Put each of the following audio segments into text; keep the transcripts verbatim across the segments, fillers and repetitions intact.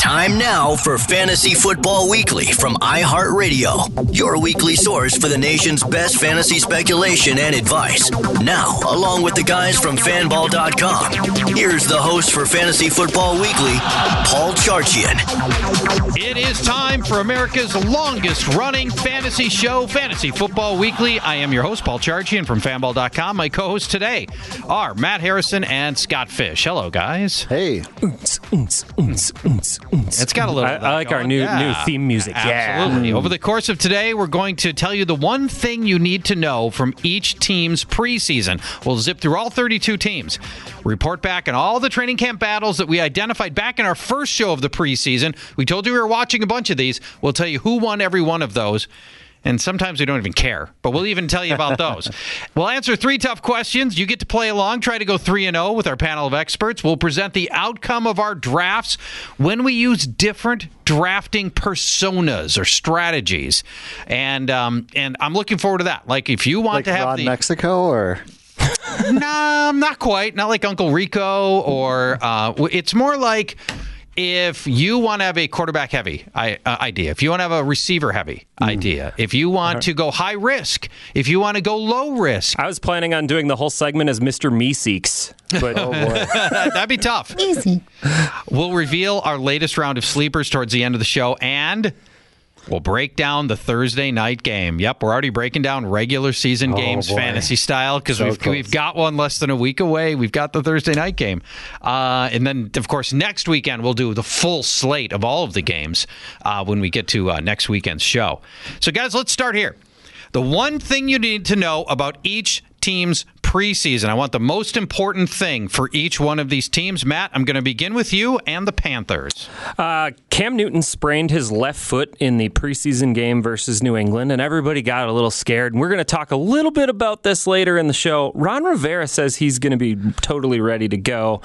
Time now for Fantasy Football Weekly from iHeartRadio, your weekly source for the nation's best fantasy speculation and advice. Now, along with the guys from fanball dot com, here's the host for Fantasy Football Weekly, Paul Charchian. It is time for America's longest-running fantasy show, Fantasy Football Weekly. I am your host, Paul Charchian from fanball dot com. My co-hosts today are Matt Harrison and Scott Fish. Hello, guys. Hey. It's got a little. I, I like going. our new yeah. new theme music. Absolutely. Yeah. Over the course of today, we're going to tell you the one thing you need to know from each team's preseason. We'll zip through all thirty-two teams, report back on all the training camp battles that we identified back in our first show of the preseason. We told you we were watching a bunch of these. We'll tell you who won every one of those. And sometimes we don't even care, but we'll even tell you about those. We'll answer three tough questions. You get to play along, try to go three and oh with our panel of experts. We'll present the outcome of our drafts when we use different drafting personas or strategies. And um, and I'm looking forward to that. Like if you want like to have Ron the Mexico or Nah, not quite. Not like Uncle Rico or uh, it's more like if you want to have a quarterback heavy uh, idea, if you want to have a receiver heavy mm. idea, if you want to go high risk, if you want to go low risk. I was planning on doing the whole segment as Mister Meeseeks, but oh boy. That'd be tough. Easy. We'll reveal our latest round of sleepers towards the end of the show, and we'll break down the Thursday night game. Yep, we're already breaking down regular season oh, games boy. fantasy style because so we've close. we've got one less than a week away. We've got the Thursday night game. Uh, and then, of course, next weekend we'll do the full slate of all of the games uh, when we get to uh, next weekend's show. So, guys, let's start here. The one thing you need to know about each team's preseason. I want the most important thing for each one of these teams. Matt, I'm going to begin with you and the Panthers. Uh, Cam Newton sprained his left foot in the preseason game versus New England, and everybody got a little scared. And we're going to talk a little bit about this later in the show. Ron Rivera says he's going to be totally ready to go.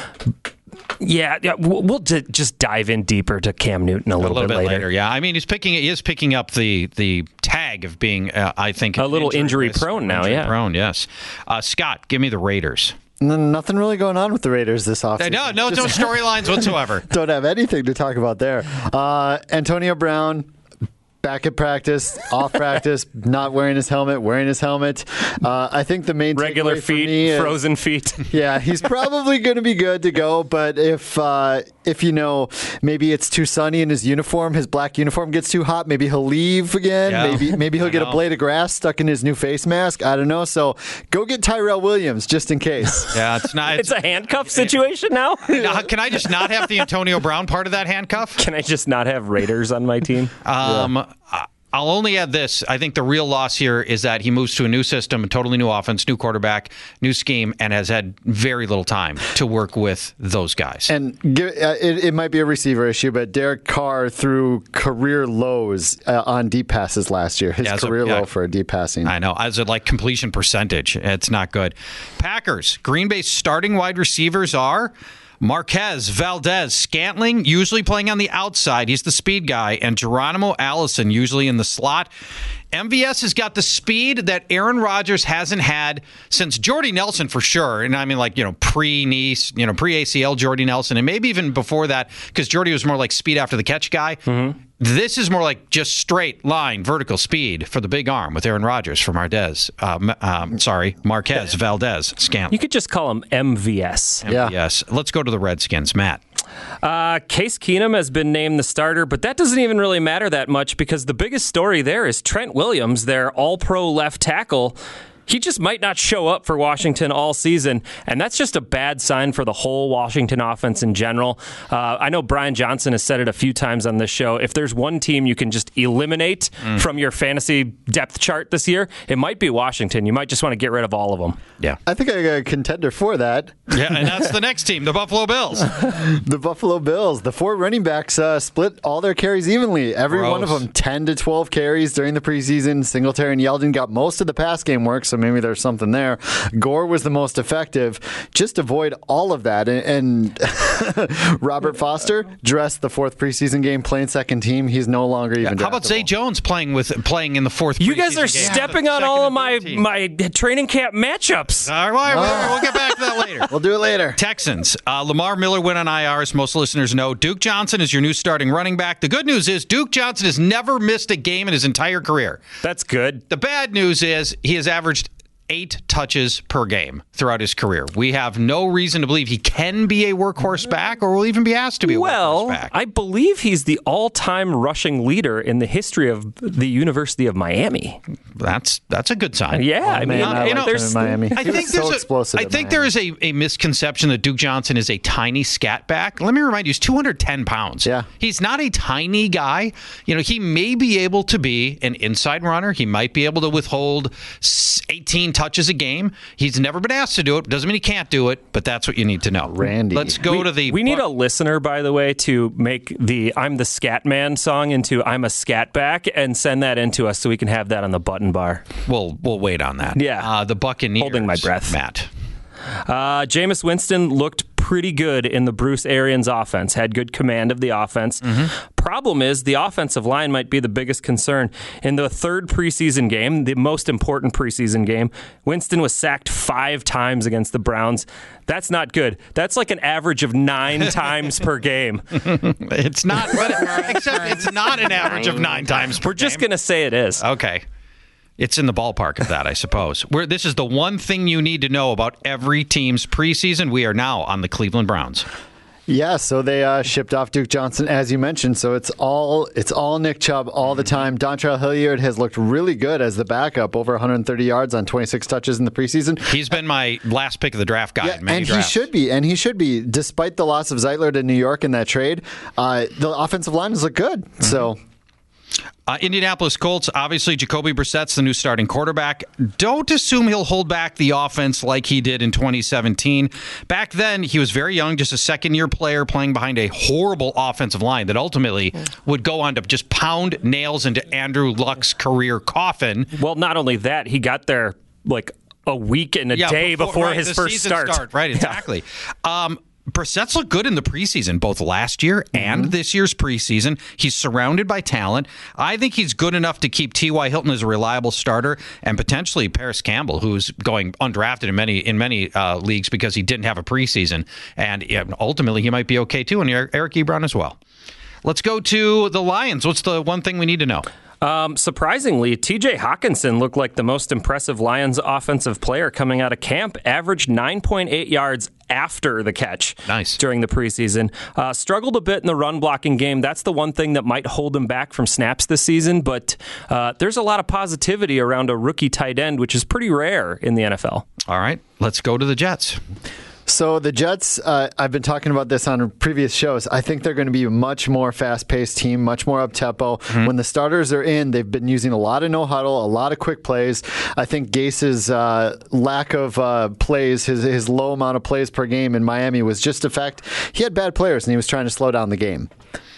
Yeah, yeah, we'll d- just dive in deeper to Cam Newton a little, a little bit, bit later. later. Yeah, I mean, he's picking. He is picking up the the tag of being, uh, I think, a little injury, injury prone now. Injury yeah, prone. Yes. Uh, Scott, give me the Raiders. Nothing really going on with the Raiders this offseason. No, no, no storylines whatsoever. Don't have anything to talk about there. Uh, Antonio Brown. Back at practice, off practice, not wearing his helmet, wearing his helmet. Uh, I think the main regular takeaway for feet, me is, frozen feet. Yeah, he's probably going to be good to go. But if uh, if you know maybe it's too sunny in his uniform, his black uniform gets too hot, maybe he'll leave again. Yeah. Maybe maybe he'll I get know. a blade of grass stuck in his new face mask. I don't know. So go get Tyrell Williams just in case. Yeah, it's not. It's a handcuff situation now? Now, can I just not have the Antonio Brown part of that handcuff? Can I just not have Raiders on my team? Um, yeah. I'll only add this. I think the real loss here is that he moves to a new system, a totally new offense, new quarterback, new scheme, and has had very little time to work with those guys. And give, uh, it, it might be a receiver issue, but Derek Carr threw career lows uh, on deep passes last year. His Yeah, so- career yeah. low for a deep passing. I know. As a like completion percentage, it's not good. Packers, Green Bay's starting wide receivers are Marquez, Valdez, Scantling, usually playing on the outside. He's the speed guy. And Geronimo Allison, usually in the slot. M V S has got the speed that Aaron Rodgers hasn't had since Jordy Nelson for sure. And I mean, like, you know, pre-knee, you know, pre-A C L Jordy Nelson, and maybe even before that, because Jordy was more like speed after the catch guy. Mm-hmm. This is more like just straight line, vertical speed for the big arm with Aaron Rodgers from Mardez. Um, um, sorry, Marquez, Valdez, Scantling. You could just call him M V S. Yeah. Yes. Let's go to the Redskins. Matt. Uh, Case Keenum has been named the starter, but that doesn't even really matter that much because the biggest story there is Trent Williams, their all-pro left tackle. He just might not show up for Washington all season, and that's just a bad sign for the whole Washington offense in general. Uh, I know Brian Johnson has said it a few times on this show. If there's one team you can just eliminate mm. from your fantasy depth chart this year, it might be Washington. You might just want to get rid of all of them. Yeah. I think I got a contender for that. Yeah, and that's the next team, the Buffalo Bills. The Buffalo Bills. The four running backs uh, split all their carries evenly. Every Gross. one of them, ten to twelve carries during the preseason. Singletary and Yeldon got most of the pass game work, so maybe there's something there. Gore was the most effective. Just avoid all of that. And, and Robert Foster dressed the fourth preseason game, playing second team. He's no longer even. Yeah. How about Zay Jones playing with playing in the fourth? You guys are game? stepping yeah. on all of my my training camp matchups. All right, all right, we'll get back to that later. We'll do it later. Texans. Uh, Lamar Miller went on I R, as most listeners know. Duke Johnson is your new starting running back. The good news is Duke Johnson has never missed a game in his entire career. That's good. The bad news is he has averaged eight touches per game throughout his career. We have no reason to believe he can be a workhorse back or will even be asked to be a well, workhorse back. I believe he's the all-time rushing leader in the history of the University of Miami. That's that's a good sign. Yeah, oh, I mean, man, I you know, there's Miami. I think so there's explosive a, I think there is a, a misconception that Duke Johnson is a tiny scat back. Let me remind you, he's two hundred ten pounds. Yeah. He's not a tiny guy. You know, he may be able to be an inside runner. He might be able to withhold eighteen touches a game. He's never been asked to do it. Doesn't mean he can't do it, but that's what you need to know. Randy. Let's go we, to the... We need a listener, by the way, to make the I'm the Scat Man song into I'm a Scat Back and send that into us so we can have that on the button bar. We'll, we'll wait on that. Yeah. Uh, the Buccaneers. Holding my breath. Matt. Uh, Jameis Winston looked pretty good in the Bruce Arians offense, had good command of the offense. Mm-hmm. Problem is, the offensive line might be the biggest concern. In the third preseason game, the most important preseason game, Winston was sacked five times against the Browns. That's not good. That's like an average of nine times per game. It's not, but except it's not an average of nine times per We're game. just going to say it is. Okay. It's in the ballpark of that, I suppose. Where this is the one thing you need to know about every team's preseason. We are now on the Cleveland Browns. Yeah, so they uh, shipped off Duke Johnson, as you mentioned. So it's all it's all Nick Chubb all the time. Dontrell Hilliard has looked really good as the backup, over one hundred thirty yards on twenty-six touches in the preseason. He's been my last pick of the draft guy. Yeah, in many and drafts. he should be, and he should be. Despite the loss of Zeitler to New York in that trade, uh, the offensive line has looked good. Mm-hmm. So. Uh, Indianapolis Colts, obviously Jacoby Brissett's the new starting quarterback. Don't assume he'll hold back the offense like he did in twenty seventeen. Back then, he was very young, just a second-year player playing behind a horrible offensive line that ultimately would go on to just pound nails into Andrew Luck's career coffin. Well, not only that, he got there like a week and a yeah, day before, before right, his the first start. start. Right, exactly. Yeah. Um, Brissett's looked good in the preseason, both last year and mm-hmm. this year's preseason. He's surrounded by talent. I think he's good enough to keep T Y. Hilton as a reliable starter, and potentially Paris Campbell, who's going undrafted in many in many uh, leagues because he didn't have a preseason. And yeah, ultimately, he might be okay too, and Eric Ebron as well. Let's go to the Lions. What's the one thing we need to know? Um, surprisingly, T J Hawkinson looked like the most impressive Lions offensive player coming out of camp, averaged nine point eight yards after the catch nice. during the preseason. Uh, struggled a bit in the run blocking game. That's the one thing that might hold him back from snaps this season, but uh, there's a lot of positivity around a rookie tight end, which is pretty rare in the N F L. All right, let's go to the Jets. So the Jets, uh, I've been talking about this on previous shows. I think they're going to be a much more fast-paced team, much more up-tempo. Mm-hmm. When the starters are in, they've been using a lot of no-huddle, a lot of quick plays. I think Gase's uh, lack of uh, plays, his his low amount of plays per game in Miami was just a fact. He had bad players, and he was trying to slow down the game.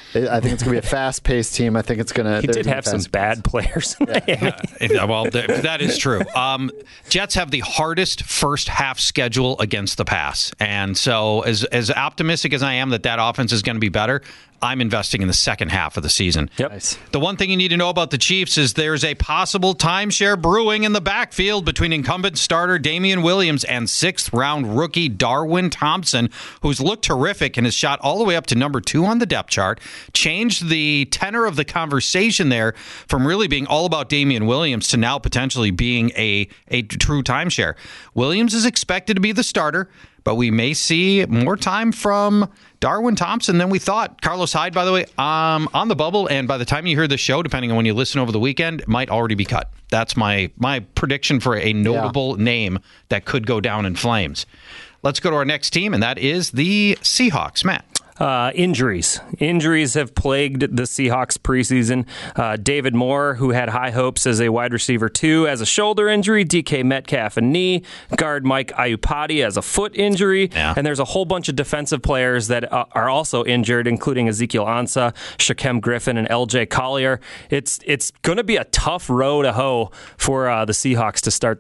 I think it's going to be a fast-paced team. I think it's going to... He did have some bad players. yeah. yeah, well, th- that is true. Um, Jets have the hardest first-half schedule against the pass. And so as as optimistic as I am that that offense is going to be better, I'm investing in the second half of the season. Yep. Nice. The one thing you need to know about the Chiefs is there's a possible timeshare brewing in the backfield between incumbent starter Damian Williams and sixth-round rookie Darwin Thompson, who's looked terrific and has shot all the way up to number two on the depth chart. Changed the tenor of the conversation there from really being all about Damian Williams to now potentially being a, a true timeshare. Williams is expected to be the starter, but we may see more time from Darwin Thompson than we thought. Carlos Hyde, by the way, um, on the bubble, and by the time you hear the show, depending on when you listen over the weekend, might already be cut. That's my my prediction for a notable yeah. name that could go down in flames. Let's go to our next team, and that is the Seahawks. Matt. Uh, injuries. Injuries have plagued the Seahawks preseason. Uh, David Moore, who had high hopes as a wide receiver two, has a shoulder injury. D K Metcalf, a knee. Guard Mike Iupati has a foot injury. Yeah. And there's a whole bunch of defensive players that uh, are also injured, including Ezekiel Ansah, Shaquem Griffin, and L J Collier. It's it's going to be a tough row to hoe for uh, the Seahawks to start the year.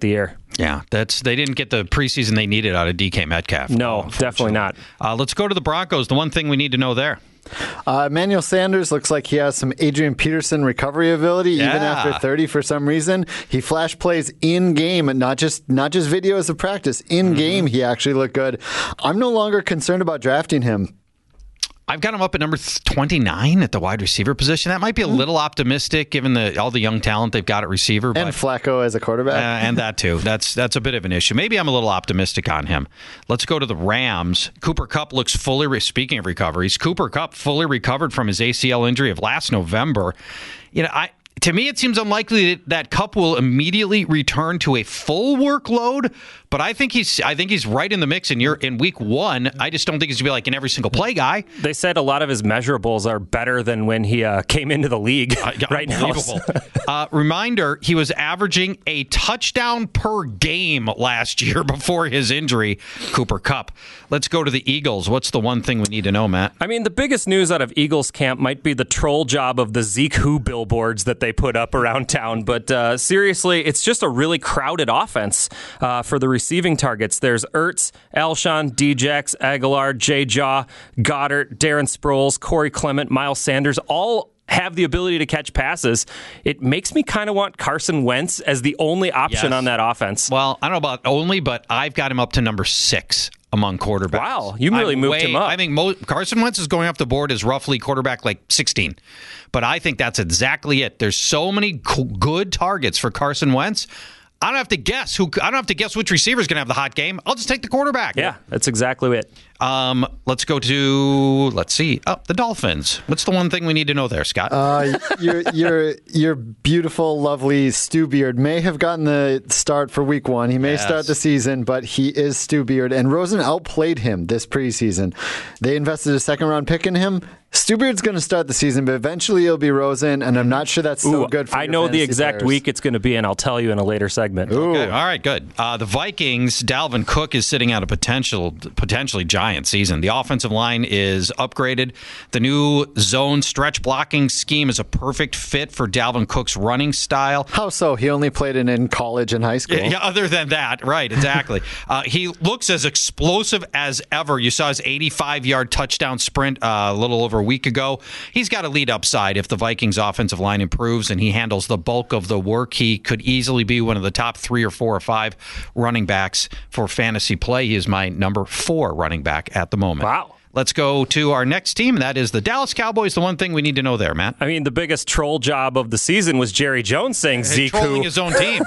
Yeah, that's they didn't get the preseason they needed out of D K Metcalf. No, definitely not. Uh, let's go to the Broncos. The one thing we need to know there. Uh, Emmanuel Sanders looks like he has some Adrian Peterson recovery ability, Yeah. even after thirty for some reason. He flash plays in game, and not just not just videos of practice. In mm-hmm. game, he actually looked good. I'm no longer concerned about drafting him. I've got him up at number twenty-nine at the wide receiver position. That might be a little optimistic given the all the young talent they've got at receiver. And but, Flacco as a quarterback. Uh, and that too. That's that's a bit of an issue. Maybe I'm a little optimistic on him. Let's go to the Rams. Cooper Kupp looks fully, re- speaking of recoveries, Cooper Kupp fully recovered from his A C L injury of last November. You know, I to me, it seems unlikely that, that Kupp will immediately return to a full workload. But I think he's I think he's right in the mix in year in week one. I just don't think he's gonna be like an every single play guy. They said a lot of his measurables are better than when he uh, came into the league uh, right now. uh, reminder: he was averaging a touchdown per game last year before his injury. Cooper Kupp. Let's go to the Eagles. What's the one thing we need to know, Matt? I mean, the biggest news out of Eagles camp might be the troll job of the Zeke Who billboards that they put up around town. But uh, seriously, it's just a really crowded offense uh, for the receiving targets. There's Ertz, Alshon, Djax, Aguilar, Jay Jaw, Goddard, Darren Sproles, Corey Clement, Miles Sanders, all have the ability to catch passes. It makes me kind of want Carson Wentz as the only option yes. on that offense. Well, I don't know about only, but I've got him up to number six among quarterbacks. Wow, you really I'm moved way, him up. I think Mo, Carson Wentz is going off the board as roughly quarterback like sixteen. But I think that's exactly it. There's so many co- good targets for Carson Wentz. I don't have to guess who. I don't have to guess which receiver is going to have the hot game. I'll just take the quarterback. Yeah, that's exactly it. Um, let's go to let's see. Oh, the Dolphins. What's the one thing we need to know there, Scott? Uh, your your your beautiful, lovely Stu Beard may have gotten the start for week one. He may Yes. start the season, but he is Stu Beard, and Rosen outplayed him this preseason. They invested a second round pick in him. Stu Beard's going to start the season, but eventually it'll be Rosen, and I'm not sure that's so Ooh, good for I your know the fantasy exact players. week it's going to be, and I'll tell you in a later segment. Ooh. Okay, all right, good. Uh, the Vikings, Dalvin Cook is sitting out a potential, potentially giant season. The offensive line is upgraded. The new zone stretch blocking scheme is a perfect fit for Dalvin Cook's running style. How so? He only played it in college and high school. Yeah, other than that, right, exactly. uh, he looks as explosive as ever. You saw his eighty-five-yard touchdown sprint uh, a little over a week ago. He's got a lead upside if the Vikings' offensive line improves and he handles the bulk of the work. He could easily be one of the top three or four or five running backs for fantasy play. He is my number four running back at the moment. Wow. Let's go to our next team. That is the Dallas Cowboys. The one thing we need to know there, Matt. I mean, the biggest troll job of the season was Jerry Jones saying Hey, Zeke trolling who. his own team.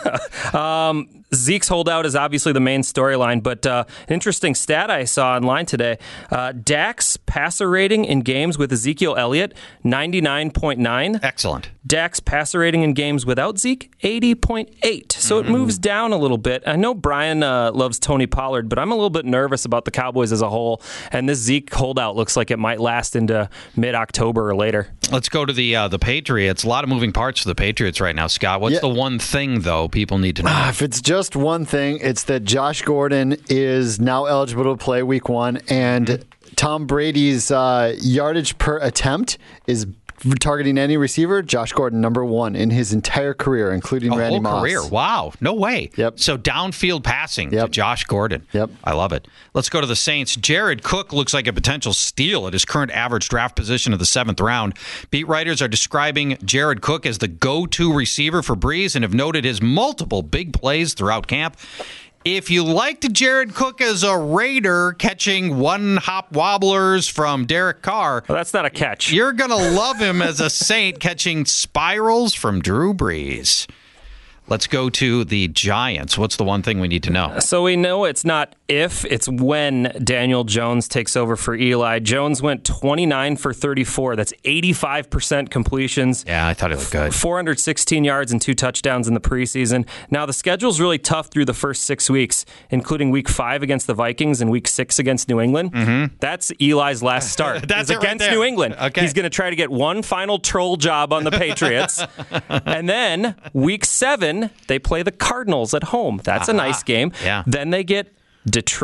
um, Zeke's holdout is obviously the main storyline, but uh, an interesting stat I saw online today, uh, Dak's passer rating in games with Ezekiel Elliott, ninety-nine point nine. Excellent. Dak's passer rating in games without Zeke, eighty point eight. So mm-hmm. it moves down a little bit. I know Brian uh, loves Tony Pollard, but I'm a little bit nervous about the Cowboys as a whole, and this Zeke holdout looks like it might last into mid-October or later. Let's go to the uh, the Patriots. A lot of moving parts for the Patriots right now, Scott. What's Yeah. the one thing, though, people need to know? Ah, if it's just one thing, it's that Josh Gordon is now eligible to play week one, and Tom Brady's uh, yardage per attempt is targeting any receiver. Josh Gordon, number one in his entire career, including A Randy whole Moss. career. Wow. No way. Yep. So downfield passing Yep. to Josh Gordon. Yep. I love it. Let's go to the Saints. Jared Cook looks like a potential steal at his current average draft position of the seventh round. Beat writers are describing Jared Cook as the go-to receiver for Breeze and have noted his multiple big plays throughout camp. If you liked Jared Cook as a Raider catching one-hop wobblers from Derek Carr, Well, that's not a catch. you're going to love him as a Saint catching spirals from Drew Brees. Let's go to the Giants. What's the one thing we need to know? So we know it's not if, it's when Daniel Jones takes over for Eli. Jones went twenty-nine for thirty-four. That's eighty-five percent completions. Yeah, I thought it looked good. four hundred sixteen yards and two touchdowns in the preseason. Now, the schedule's really tough through the first six weeks, including week five against the Vikings and week six against New England. Mm-hmm. That's Eli's last start. That's It's it right against there. New England. Okay. He's going to try to get one final troll job on the Patriots. And then week seven, they play the Cardinals at home. That's Uh-huh. a nice game. Yeah. Then they get Detroit,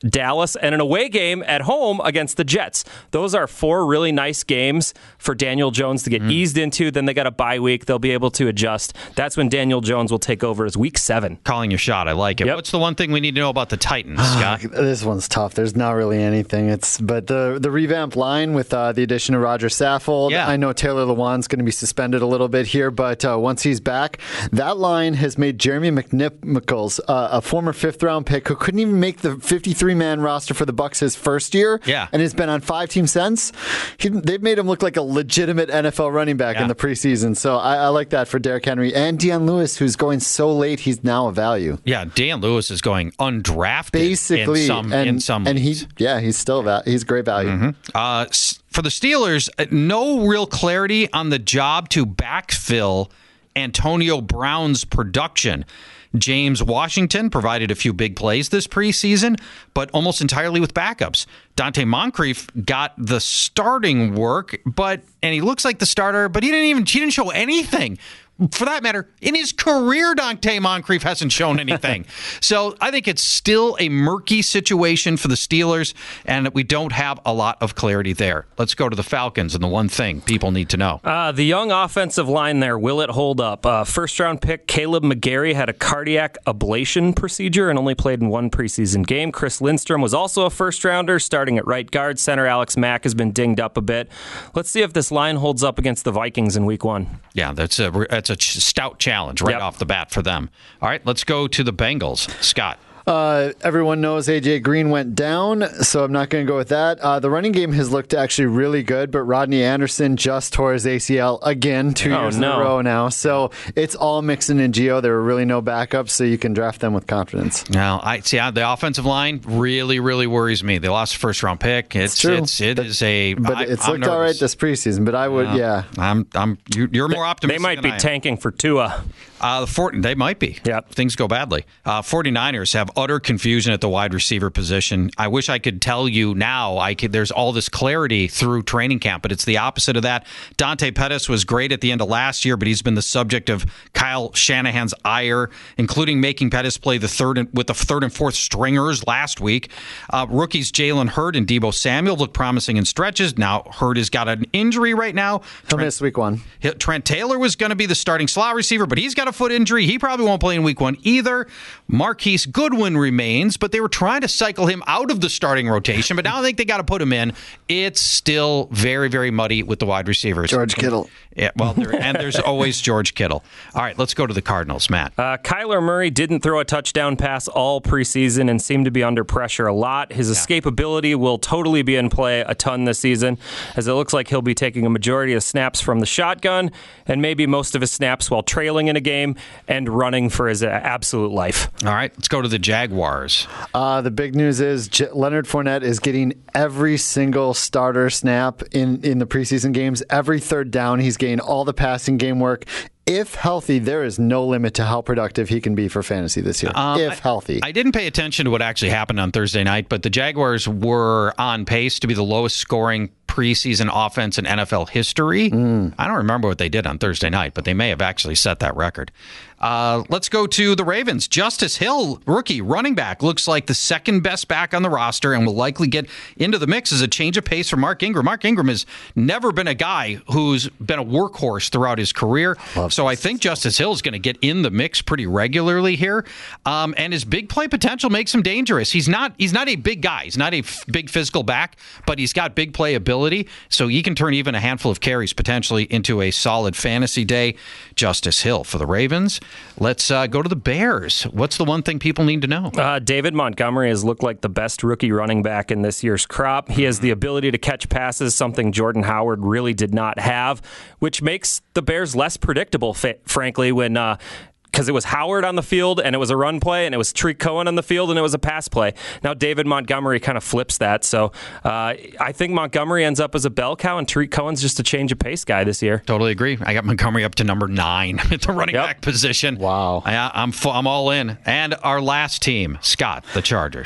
Dallas, and an away game at home against the Jets. Those are four really nice games for Daniel Jones to get mm. eased into. Then they got a bye week. They'll be able to adjust. That's when Daniel Jones will take over as week seven. Calling your shot. I like it. Yep. What's the one thing we need to know about the Titans, Scott? This one's tough. There's not really anything. It's But the, the revamped line with uh, the addition of Roger Saffold. Yeah. I know Taylor Lewan's going to be suspended a little bit here, but uh, once he's back, that line has made Jeremy McNichols, uh, a former fifth-round pick who couldn't even make the fifty-three man roster for the Bucs his first year, yeah. and has been on five teams since. He, they've made him look like a legitimate N F L running back yeah. in the preseason, so I, I like that for Derrick Henry. And Deion Lewis, who's going so late, he's now a value. Yeah, Deion Lewis is going undrafted basically in some, and, in some and he, yeah, he's still va- he's great value. Mm-hmm. Uh, for the Steelers, no real clarity on the job to backfill Antonio Brown's production. James Washington provided a few big plays this preseason, but almost entirely with backups. Dante Moncrief got the starting work, but and he looks like the starter, but he didn't even he didn't show anything. For that matter, in his career, Dante Moncrief hasn't shown anything. So I think it's still a murky situation for the Steelers, and we don't have a lot of clarity there. Let's go to the Falcons and the one thing people need to know. Uh, the young offensive line there, will it hold up? Uh, first-round pick Caleb McGarry had a cardiac ablation procedure and only played in one preseason game. Chris Lindstrom was also a first-rounder, starting at right guard. Center Alex Mack has been dinged up a bit. Let's see if this line holds up against the Vikings in week one. Yeah, that's a... That's a stout challenge right yep. off the bat for them. All right, let's go to the Bengals. Scott. Uh, everyone knows A J Green went down, so I'm not going to go with that. Uh, the running game has looked actually really good, but Rodney Anderson just tore his A C L again two oh, years no. in a row now. So it's all Mixon and Gio. There were really no backups, so you can draft them with confidence. Now, I see the offensive line really, really worries me. They lost a first round pick. It's, it's true. It's, it but, is a. But I, it's I'm looked nervous. all right this preseason. But I would, yeah. yeah. I'm. I'm. You, you're more optimistic. They might be than tanking for Tua. Uh, the Fort, they might be. Yeah. Things go badly. Uh, 49ers have utter confusion at the wide receiver position. I wish I could tell you now. I could, there's all this clarity through training camp, but it's the opposite of that. Dante Pettis was great at the end of last year, but he's been the subject of Kyle Shanahan's ire, including making Pettis play the third and, with the third and fourth stringers last week. Uh, rookies Jalen Hurd and Deebo Samuel look promising in stretches. Now Hurd has got an injury right now. He'll Trent, miss week one. Trent Taylor was going to be the starting slot receiver, but he's got a foot injury. He probably won't play in week one either. Marquise Goodwin remains, but they were trying to cycle him out of the starting rotation, but now I think they got to put him in. It's still very, very muddy with the wide receivers. George Kittle. Yeah, well, there, and there's always George Kittle. All right, let's go to the Cardinals, Matt. Uh, Kyler Murray didn't throw a touchdown pass all preseason and seemed to be under pressure a lot. His yeah. escapability will totally be in play a ton this season, as it looks like he'll be taking a majority of snaps from the shotgun and maybe most of his snaps while trailing in a game and running for his absolute life. All right, let's go to the Jaguars. Uh, the big news is J- Leonard Fournette is getting every single starter snap in, in the preseason games. Every third down, he's getting all the passing game work. If healthy, there is no limit to how productive he can be for fantasy this year. Um, if healthy. I, I didn't pay attention to what actually happened on Thursday night, but the Jaguars were on pace to be the lowest scoring preseason offense in N F L history. Mm. I don't remember what they did on Thursday night, but they may have actually set that record. Uh, let's go to the Ravens. Justice Hill, rookie running back, looks like the second best back on the roster and will likely get into the mix as a change of pace for Mark Ingram. Mark Ingram has never been a guy who's been a workhorse throughout his career. Love so I think Justice Hill is going to get in the mix pretty regularly here. Um, and his big play potential makes him dangerous. He's not he's not a big guy. He's not a f- big physical back, but he's got big play ability. So he can turn even a handful of carries potentially into a solid fantasy day. Justice Hill for the Ravens. Let's uh, go to the Bears. What's the one thing people need to know? Uh, David Montgomery has looked like the best rookie running back in this year's crop. He has the ability to catch passes, something Jordan Howard really did not have, which makes the Bears less predictable, fa- frankly, when... Uh, because it was Howard on the field, and it was a run play, and it was Tariq Cohen on the field, and it was a pass play. Now David Montgomery kind of flips that, so uh, I think Montgomery ends up as a bell cow, and Tariq Cohen's just a change of pace guy this year. Totally agree. I got Montgomery up to number nine at the running yep. back position. Wow. I, I'm, I'm all in. And our last team, Scott, the Chargers.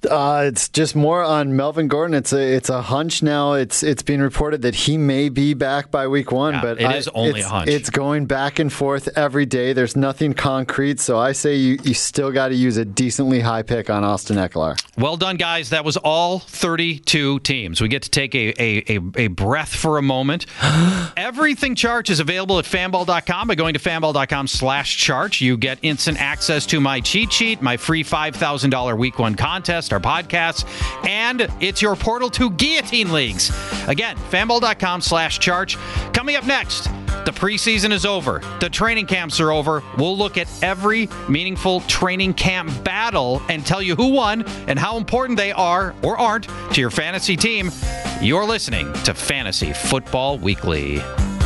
Uh, it's just more on Melvin Gordon. It's a it's a hunch now. It's it's being reported that he may be back by week one, Yeah, but it I, is only it's, a hunch. It's going back and forth every day. There's nothing concrete, so I say you, you still got to use a decently high pick on Austin Ekeler. Well done, guys. That was all thirty-two teams. We get to take a, a, a, a breath for a moment. Everything Charge is available at fanball dot com. By going to fanball dot com slash charge, you get instant access to my cheat sheet, my free five thousand dollars week one contest, our podcasts, and it's your portal to Guillotine Leagues. Again, fanball dot com slash charge. Coming up next, the preseason is over. The training camps are over. We'll look at every meaningful training camp battle and tell you who won and how important they are or aren't to your fantasy team. You're listening to Fantasy Football Weekly.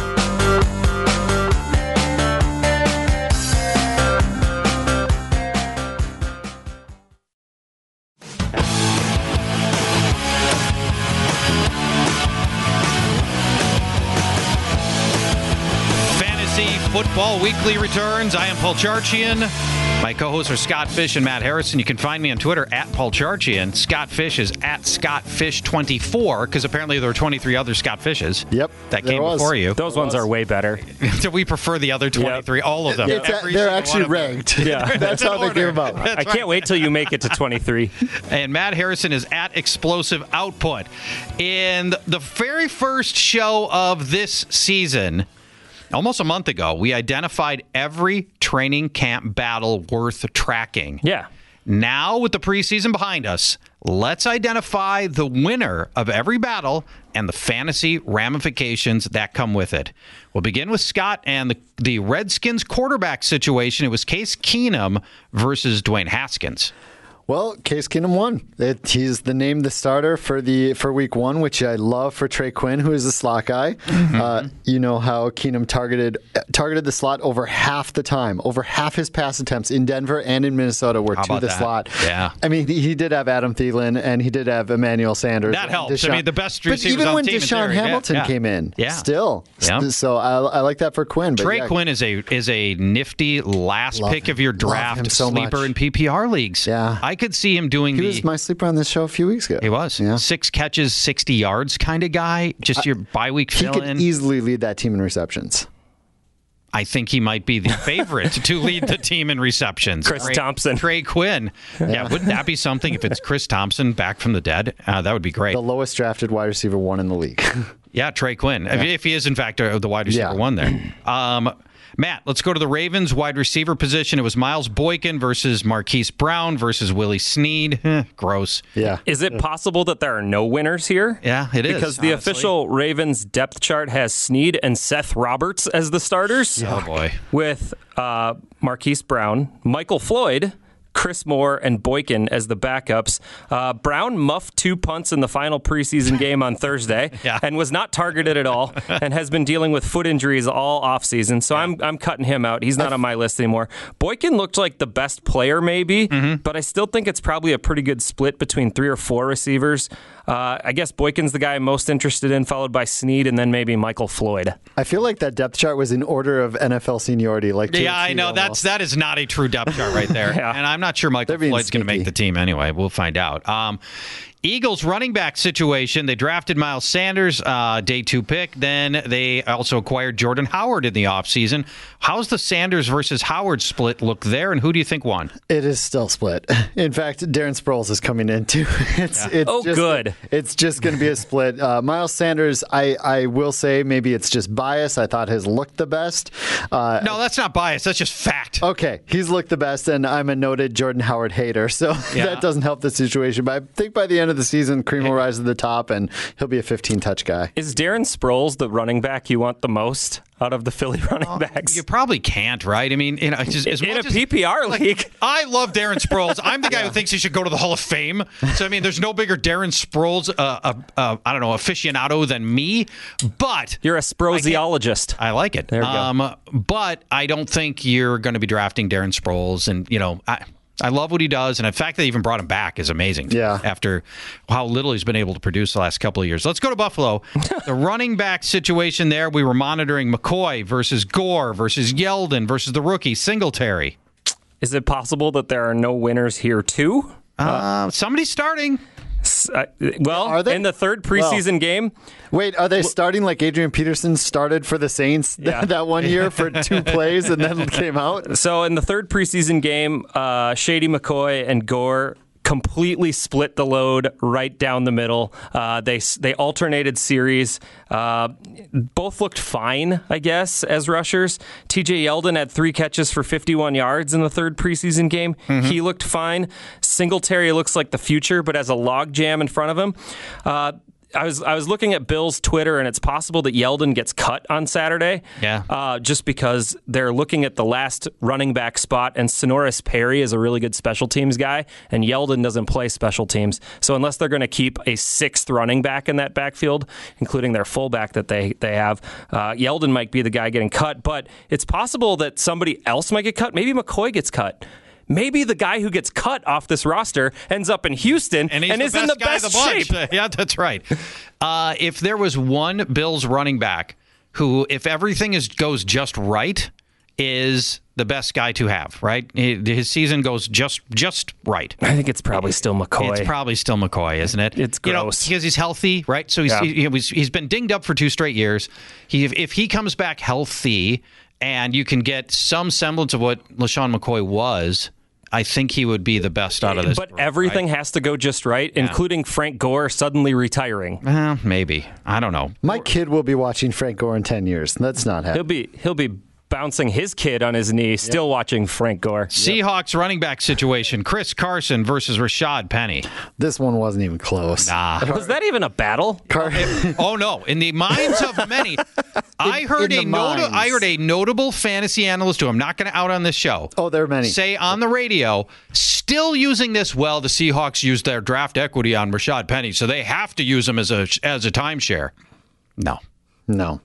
Football Weekly returns. I am Paul Charchian. My co-hosts are Scott Fish and Matt Harrison. You can find me on Twitter at Paul Charchian. Scott Fish is at Scott Fish twenty-four because apparently there are twenty-three other Scott Fishes. Yep, that came was. before you. Those ones are way better. So we prefer the other twenty-three, yep. All of them. It's a, they're actually ranked. Yeah, that's how they came about. I can't right. wait till you make it to twenty-three. And Matt Harrison is at Explosive Output. In the very first show of this season, almost a month ago, we identified every training camp battle worth tracking. Yeah. Now, with the preseason behind us, let's identify the winner of every battle and the fantasy ramifications that come with it. We'll begin with Scott and the, the Redskins quarterback situation. It was Case Keenum versus Dwayne Haskins. Well, Case Keenum won. It, he's the named the starter for the for week one, which I love for Trey Quinn, who is a slot guy. Mm-hmm. Uh, you know how Keenum targeted targeted the slot over half the time. Over half his pass attempts in Denver and in Minnesota were how to the that? slot. Yeah. I mean, he, he did have Adam Thielen, and he did have Emmanuel Sanders. That helps. Deshaun. I mean, the best But receivers even on when the team Deshaun Hamilton yeah, yeah. came in, yeah. still. Yeah. So I, I like that for Quinn. But Trey yeah. Quinn is a is a nifty last Love pick him. of your Love draft him so sleeper much. in P P R leagues. Yeah. I could see him doing He the... was my sleeper on this show a few weeks ago. He was. Yeah. Six catches, sixty yards kind of guy. Just your bye week He fill-in. could easily lead that team in receptions. I think he might be the favorite to lead the team in receptions. Chris Trey, Thompson. Trey Quinn. Yeah. yeah, wouldn't that be something if it's Chris Thompson back from the dead? Uh, that would be great. The lowest drafted wide receiver one in the league. Yeah, Trey Quinn. Yeah. If he is, in fact, uh, the wide receiver yeah. one there. Um, Matt, let's go to the Ravens wide receiver position. It was Miles Boykin versus Marquise Brown versus Willie Snead. Eh, gross. Yeah. Is it possible that there are no winners here? Yeah, it is. Because the honestly. official Ravens depth chart has Snead and Seth Roberts as the starters. Oh, boy. With uh, Marquise Brown, Michael Floyd, Chris Moore, and Boykin as the backups. Uh, Brown muffed two punts in the final preseason game on Thursday yeah. and was not targeted at all and has been dealing with foot injuries all offseason. So yeah. I'm I'm cutting him out. He's not on my list anymore. Boykin looked like the best player maybe, mm-hmm. but I still think it's probably a pretty good split between three or four receivers. Uh, I guess Boykin's the guy I'm most interested in, followed by Snead and then maybe Michael Floyd. I feel like that depth chart was in order of N F L seniority. Like Yeah, I know. Almost. That's that is not a true depth chart right there. yeah. And I'm not sure Michael Floyd's going to make the team anyway. We'll find out. Um, Eagles running back situation. They drafted Miles Sanders, uh, day two pick. Then they also acquired Jordan Howard in the offseason. How's the Sanders versus Howard split look there, and who do you think won? It is still split. In fact, Darren Sproles is coming in too. It's, yeah. it's oh, just, good. It's just going to be a split. Uh, Miles Sanders, I, I will say maybe it's just bias. I thought his looked the best. Uh, no, that's not bias. That's just fact. Okay, he's looked the best, and I'm a noted Jordan Howard hater, so yeah. that doesn't help the situation. But I think by the end of the season, Cream will rise to the top, and he'll be a fifteen-touch guy. Is Darren Sproles the running back you want the most out of the Philly running well, backs? You probably can't, right? I mean, you know, just, as in much a as, P P R like, league. I love Darren Sproles. I'm the guy yeah. who thinks he should go to the Hall of Fame. So, I mean, there's no bigger Darren Sproles, uh, uh, uh, I don't know, aficionado than me. But you're a Sproseologist. I, I like it. There we um, go. But I don't think you're going to be drafting Darren Sproles, and you know, I. I love what he does, and the fact that they even brought him back is amazing. Yeah. After how little he's been able to produce the last couple of years. Let's go to Buffalo. The running back situation there, we were monitoring McCoy versus Gore versus Yeldon versus the rookie Singletary. Is it possible that there are no winners here too? Uh, somebody's starting. Uh, well, Are they? in the third preseason Well, game, Wait, are they starting like Adrian Peterson started for the Saints Yeah. that one year for two plays and then came out? so in the third preseason game, uh, Shady McCoy and Gore completely split the load right down the middle. Uh, they they alternated series. Uh, both looked fine, I guess, as rushers. T J Yeldon had three catches for fifty-one yards in the third preseason game. Mm-hmm. He looked fine. Singletary looks like the future, but has a log jam in front of him. Uh, I was I was looking at Bill's Twitter, and it's possible that Yeldon gets cut on Saturday. Yeah. Uh, just because they're looking at the last running back spot, and Sonoris Perry is a really good special teams guy, and Yeldon doesn't play special teams. So unless they're going to keep a sixth running back in that backfield, including their fullback that they they have, uh, Yeldon might be the guy getting cut. But it's possible that somebody else might get cut. Maybe McCoy gets cut. Maybe the guy who gets cut off this roster ends up in Houston and, and, and the is best in the guy best of the bunch. shape. Yeah, that's right. Uh, if there was one Bills running back who, if everything is goes just right, is the best guy to have, right? His season goes just just right. I think it's probably still McCoy. It's probably still McCoy, isn't it? It's gross. You know, because he's healthy, right? So he's, Yeah. he, he's he's been dinged up for two straight years. He if, if he comes back healthy and you can get some semblance of what LaShawn McCoy was, I think he would be the best out of this. But group, everything right? has to go just right, yeah. including Frank Gore suddenly retiring. Well, maybe. I don't know. My kid will be watching Frank Gore in ten years. That's not happening. He'll be he'll be bouncing his kid on his knee, still yep. watching Frank Gore. Seahawks yep. running back situation: Chris Carson versus Rashad Penny. This one wasn't even close. Nah, was that even a battle? Car- oh no! In the minds of many, I heard a not- I heard a notable fantasy analyst who I'm not going to out on this show. Oh, there are many. Say on the radio, still using this. Well, the Seahawks used their draft equity on Rashad Penny, so they have to use him as a as a timeshare. No, no.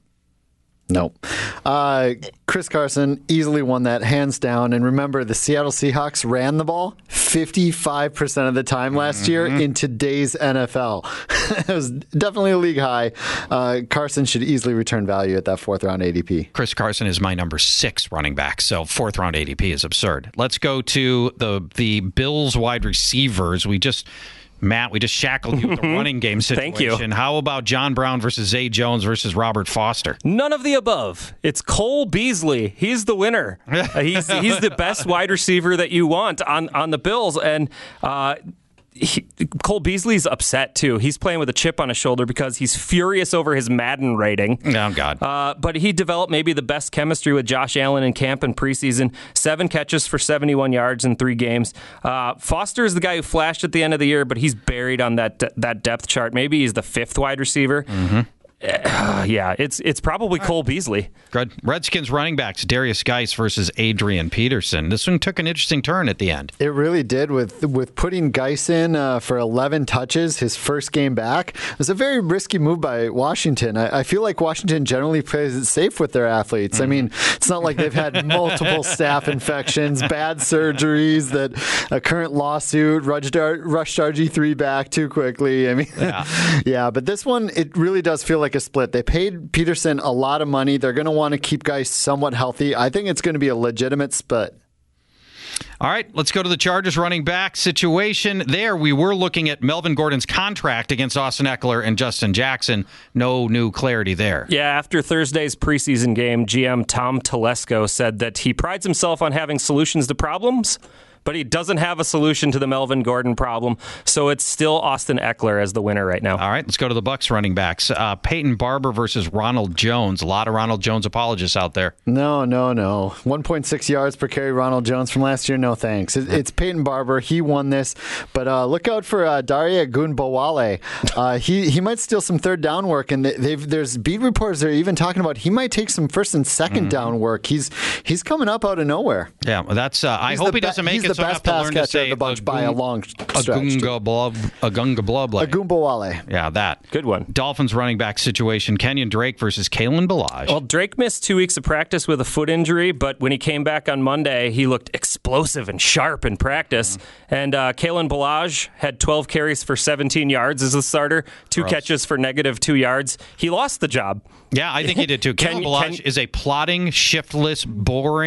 Nope. Uh, Chris Carson easily won that, hands down. And remember, the Seattle Seahawks ran the ball fifty-five percent of the time last mm-hmm. year in today's N F L. It was definitely a league high. Uh, Carson should easily return value at that fourth round A D P. Chris Carson is my number six running back, so fourth round A D P is absurd. Let's go to the the Bills wide receivers. We just... Matt, we just shackled you with the running game situation. Thank you. How about John Brown versus Zay Jones versus Robert Foster? None of the above. It's Cole Beasley. He's the winner. uh, he's he's the best wide receiver that you want on, on the Bills. And uh, he, Cole Beasley's upset, too. He's playing with a chip on his shoulder because he's furious over his Madden rating. Oh, God. Uh, but he developed maybe the best chemistry with Josh Allen in camp and preseason. Seven catches for seventy-one yards in three games. Uh, Foster is the guy who flashed at the end of the year, but he's buried on that de- that depth chart. Maybe he's the fifth wide receiver. Mm-hmm. Uh, yeah, it's it's probably All Cole right. Beasley. Good. Redskins running backs, Darius Geis versus Adrian Peterson. This one took an interesting turn at the end. It really did, with with putting Geis in uh, for eleven touches, his first game back. It was a very risky move by Washington. I, I feel like Washington generally plays it safe with their athletes. Mm. I mean, it's not like they've had multiple staph infections, bad surgeries, that a current lawsuit, rushed R G three back too quickly. I mean, yeah. yeah, but this one, it really does feel like a split. They paid Peterson a lot of money. They're going to want to keep guys somewhat healthy. I think it's going to be a legitimate split. All right, let's go to the Chargers running back situation. There, we were looking at Melvin Gordon's contract against Austin Eckler and Justin Jackson. No new clarity there. Yeah, after Thursday's preseason game, G M Tom Telesco said that he prides himself on having solutions to problems, but he doesn't have a solution to the Melvin Gordon problem, so it's still Austin Eckler as the winner right now. All right, let's go to the Bucs running backs. Uh, Peyton Barber versus Ronald Jones. A lot of Ronald Jones apologists out there. No, no, no. one point six yards per carry Ronald Jones from last year, no thanks. It, it's Peyton Barber. He won this, but uh, look out for uh, Daria Gunbowale. Uh, he he might steal some third down work, and they've there's beat reporters that are even talking about he might take some first and second mm-hmm. down work. He's he's coming up out of nowhere. Yeah, well, that's. Uh, I hope he doesn't make it. The best pass catcher of the bunch by a long stretch. Agunga Blob, Agunga Blob. Agumbawale. Yeah, that. Good one. Dolphins running back situation, Kenyon Drake versus Kalen Ballage. Well, Drake missed two weeks of practice with a foot injury, but when he came back on Monday, he looked explosive and sharp in practice. Mm-hmm. And uh, Kalen Ballage had twelve carries for seventeen yards as a starter, two Gross. catches for negative two yards. He lost the job. Yeah, I think he did too. Kalen Ballage is a plodding, shiftless, boring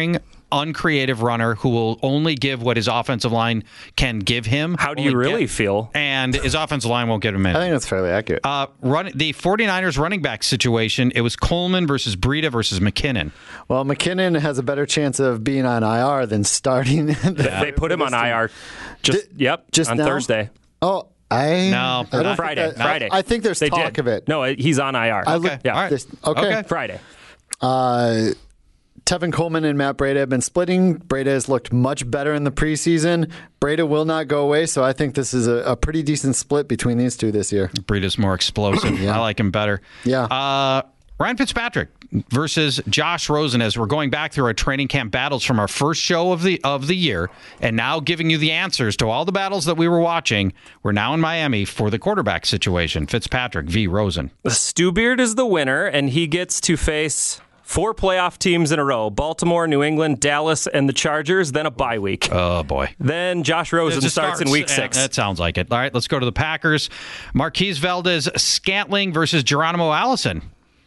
uncreative runner who will only give what his offensive line can give him. How do you really get, feel? And his offensive line won't get him in. I think that's fairly accurate. Uh, run, the 49ers running back situation, it was Coleman versus Breida versus McKinnon. Well, McKinnon has a better chance of being on I R than starting. Yeah. They put him on I R. Just Did, yep, just on now? Thursday. Oh, I no, I don't Friday. That, Friday. I, I think there's they talk did. of it. No, he's on I R. I okay. Look, yeah. All right. this, okay. okay. Friday. Uh, Tevin Coleman and Matt Breida have been splitting. Breida has looked much better in the preseason. Breida will not go away, so I think this is a, a pretty decent split between these two this year. Breida's more explosive. yeah. I like him better. Yeah. Uh, Ryan Fitzpatrick versus Josh Rosen, as we're going back through our training camp battles from our first show of the of the year, and now giving you the answers to all the battles that we were watching. We're now in Miami for the quarterback situation. Fitzpatrick v. Rosen. Stu Beard is the winner, and he gets to face four playoff teams in a row: Baltimore, New England, Dallas, and the Chargers, then a bye week. Oh, boy. Then Josh Rosen starts, starts in week six. Yeah, that sounds like it. All right, let's go to the Packers. Marquise Valdez-Scantling versus Geronimo Allison.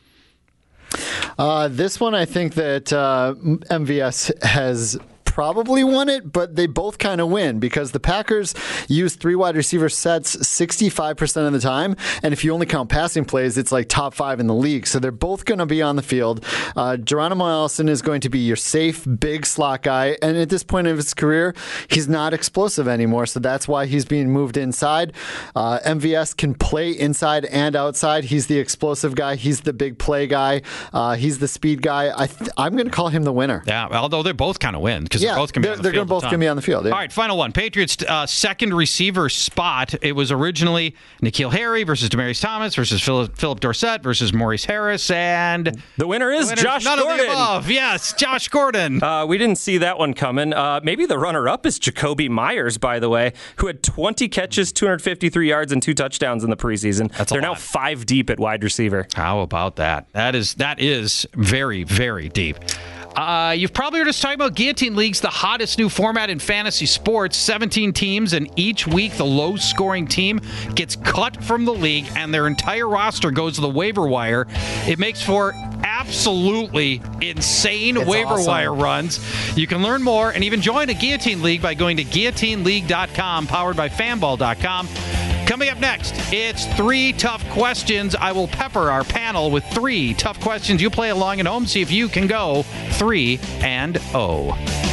Uh, this one, I think that uh, M V S has probably won it, but they both kind of win because the Packers use three wide receiver sets sixty-five percent of the time, and if you only count passing plays, it's like top five in the league. So they're both going to be on the field. Uh, Geronimo Allison is going to be your safe, big slot guy, and at this point of his career, he's not explosive anymore, so that's why he's being moved inside. Uh, M V S can play inside and outside. He's the explosive guy. He's the big play guy. Uh, he's the speed guy. I th- I'm going to call him the winner. Yeah, although they're both kind of win because yeah, they're both going to be on the they're field. They're both going to be on the field. Yeah. All right, final one. Patriots uh, second receiver spot. It was originally N'Keal Harry versus Demaryius Thomas versus Philip, Philip Dorsett versus Maurice Harris, and the winner is the Josh none Gordon. Of the above. Yes, Josh Gordon. Uh, we didn't see that one coming. Uh, maybe the runner-up is Jacoby Myers, by the way, who had twenty catches, two hundred fifty-three yards, and two touchdowns in the preseason. That's They're a lot. now five deep at wide receiver. How about that? That is that is very, very deep. Uh, you've probably heard us talking about Guillotine Leagues, the hottest new format in fantasy sports. seventeen teams, and each week the low-scoring team gets cut from the league, and their entire roster goes to the waiver wire. It makes for absolutely insane it's waiver awesome. wire runs. You can learn more and even join a Guillotine League by going to guillotine league dot com, powered by fanball dot com. Coming up next, it's three tough questions. I will pepper our panel with three tough questions. You play along at home, see if you can go three and oh.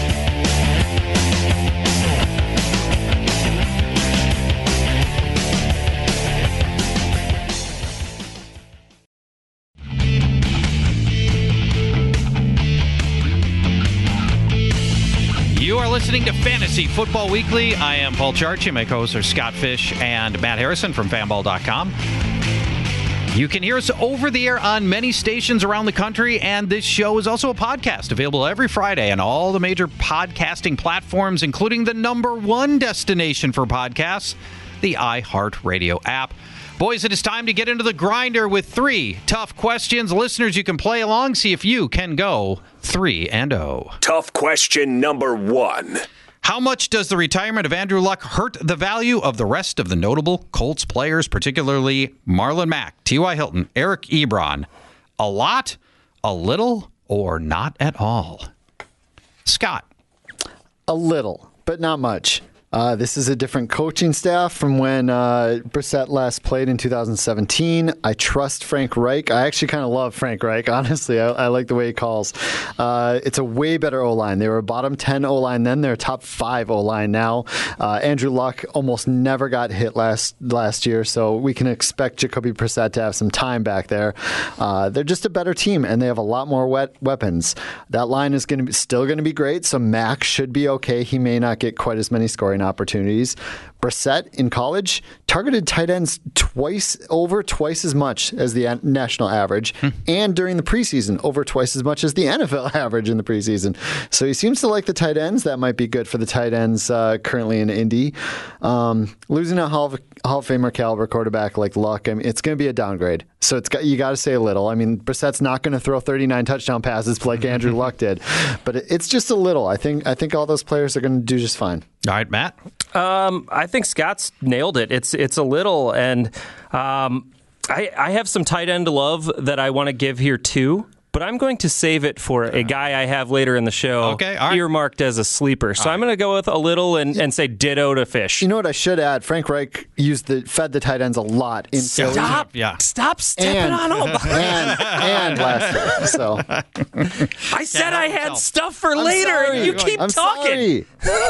You are listening to Fantasy Football Weekly. I am Paul Charchi. My co-hosts are Scott Fish and Matt Harrison from fanball dot com. You can hear us over the air on many stations around the country, and this show is also a podcast available every Friday on all the major podcasting platforms, including the number one destination for podcasts, the iHeartRadio app. Boys, it is time to get into the grinder with three tough questions. Listeners, you can play along, see if you can go three and oh. Tough question number one. How much does the retirement of Andrew Luck hurt the value of the rest of the notable Colts players, particularly Marlon Mack, T Y. Hilton, Eric Ebron? A lot, a little, or not at all? Scott. A little, but not much. Uh, this is a different coaching staff from when uh, Brissett last played in two thousand seventeen. I trust Frank Reich. I actually kind of love Frank Reich, honestly. I, I like the way he calls. Uh, it's a way better O-line. They were a bottom ten O-line then. They're a top five O-line now. Uh, Andrew Luck almost never got hit last last year, so we can expect Jacoby Brissett to have some time back there. Uh, they're just a better team, and they have a lot more wet weapons. That line is going to be still going to be great, so Mack should be okay. He may not get quite as many scoring opportunities. Brissett in college targeted tight ends twice over twice as much as the national average, hmm. and during the preseason over twice as much as the N F L average in the preseason. So he seems to like the tight ends. That might be good for the tight ends uh, currently in Indy. Um, losing a Hall of, Hall of Famer caliber quarterback like Luck, I mean, it's going to be a downgrade. So it's got, you got to say a little. I mean, Brissett's not going to throw thirty-nine touchdown passes like Andrew Luck did, but it, it's just a little. I think I think all those players are going to do just fine. All right, Matt. Um, I think Scott's nailed it. It's it's a little, and um, I I have some tight end love that I want to give here too. but I'm going to save it for a guy I have later in the show, okay, all right. earmarked as a sleeper. So all I'm right. going to go with a little and, and say ditto to Fish. You know what I should add? Frank Reich used the fed the tight ends a lot in Philly. Stop! Yeah. Stop stepping and, on them. and, and last year. So I said I had myself. stuff for I'm later, sorry. and you keep I'm talking.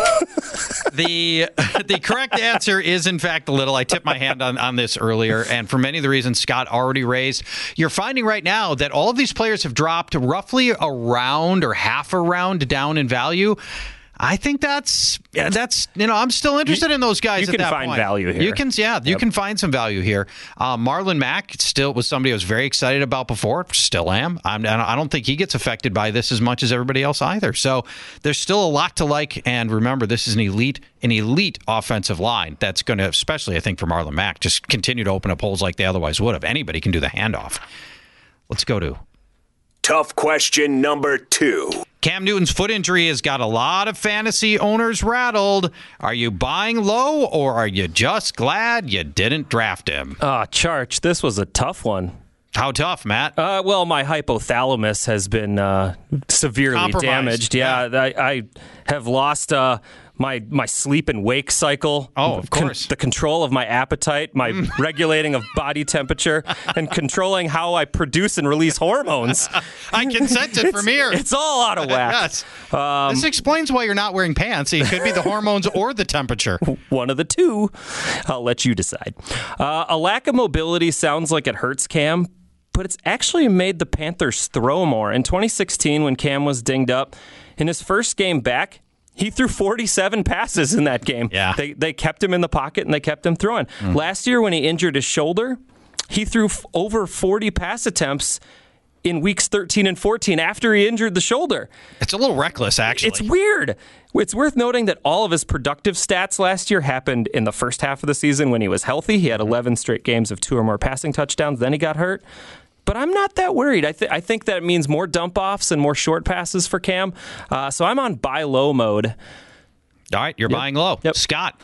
the the correct answer is, in fact, a little. I tipped my hand on, on this earlier, and for many of the reasons Scott already raised, you're finding right now that all of these players have dropped roughly a round or half a round down in value. I think that's yeah, that's you know I'm still interested you, in those guys. You at can that find point. value here. You can yeah you yep. can find some value here. Uh, Marlon Mack still was somebody I was very excited about before. Still am. I'm, I don't think he gets affected by this as much as everybody else either. So there's still a lot to like. And remember, this is an elite an elite offensive line that's going to, especially I think for Marlon Mack, just continue to open up holes like they otherwise would have. Anybody can do the handoff. Let's go to tough question number two. Cam Newton's foot injury has got a lot of fantasy owners rattled. Are you buying low, or are you just glad you didn't draft him? Ah, uh, Charch, this was a tough one. How tough, Matt? Uh, well, my hypothalamus has been uh, severely damaged. Yeah, yeah. I, I have lost uh, my my sleep and wake cycle. Oh, of course. Con- the control of my appetite, my regulating of body temperature, and controlling how I produce and release hormones. I can sense it from here. It's all out of whack. Yes. Um, this explains why you're not wearing pants. It could be the hormones or the temperature. One of the two. I'll let you decide. Uh, a lack of mobility sounds like it hurts Cam, but it's actually made the Panthers throw more. In twenty sixteen, when Cam was dinged up, in his first game back, he threw forty-seven passes in that game. Yeah. They they kept him in the pocket and they kept him throwing. Mm. Last year, when he injured his shoulder, he threw f- over forty pass attempts in weeks thirteen and fourteen after he injured the shoulder. It's a little reckless, actually. It's weird. It's worth noting that all of his productive stats last year happened in the first half of the season when he was healthy. He had eleven straight games of two or more passing touchdowns. Then he got hurt. But I'm not that worried. I, th- I think that means more dump-offs and more short passes for Cam. Uh, so I'm on buy low mode. All right, you're yep. buying low. Yep. Scott.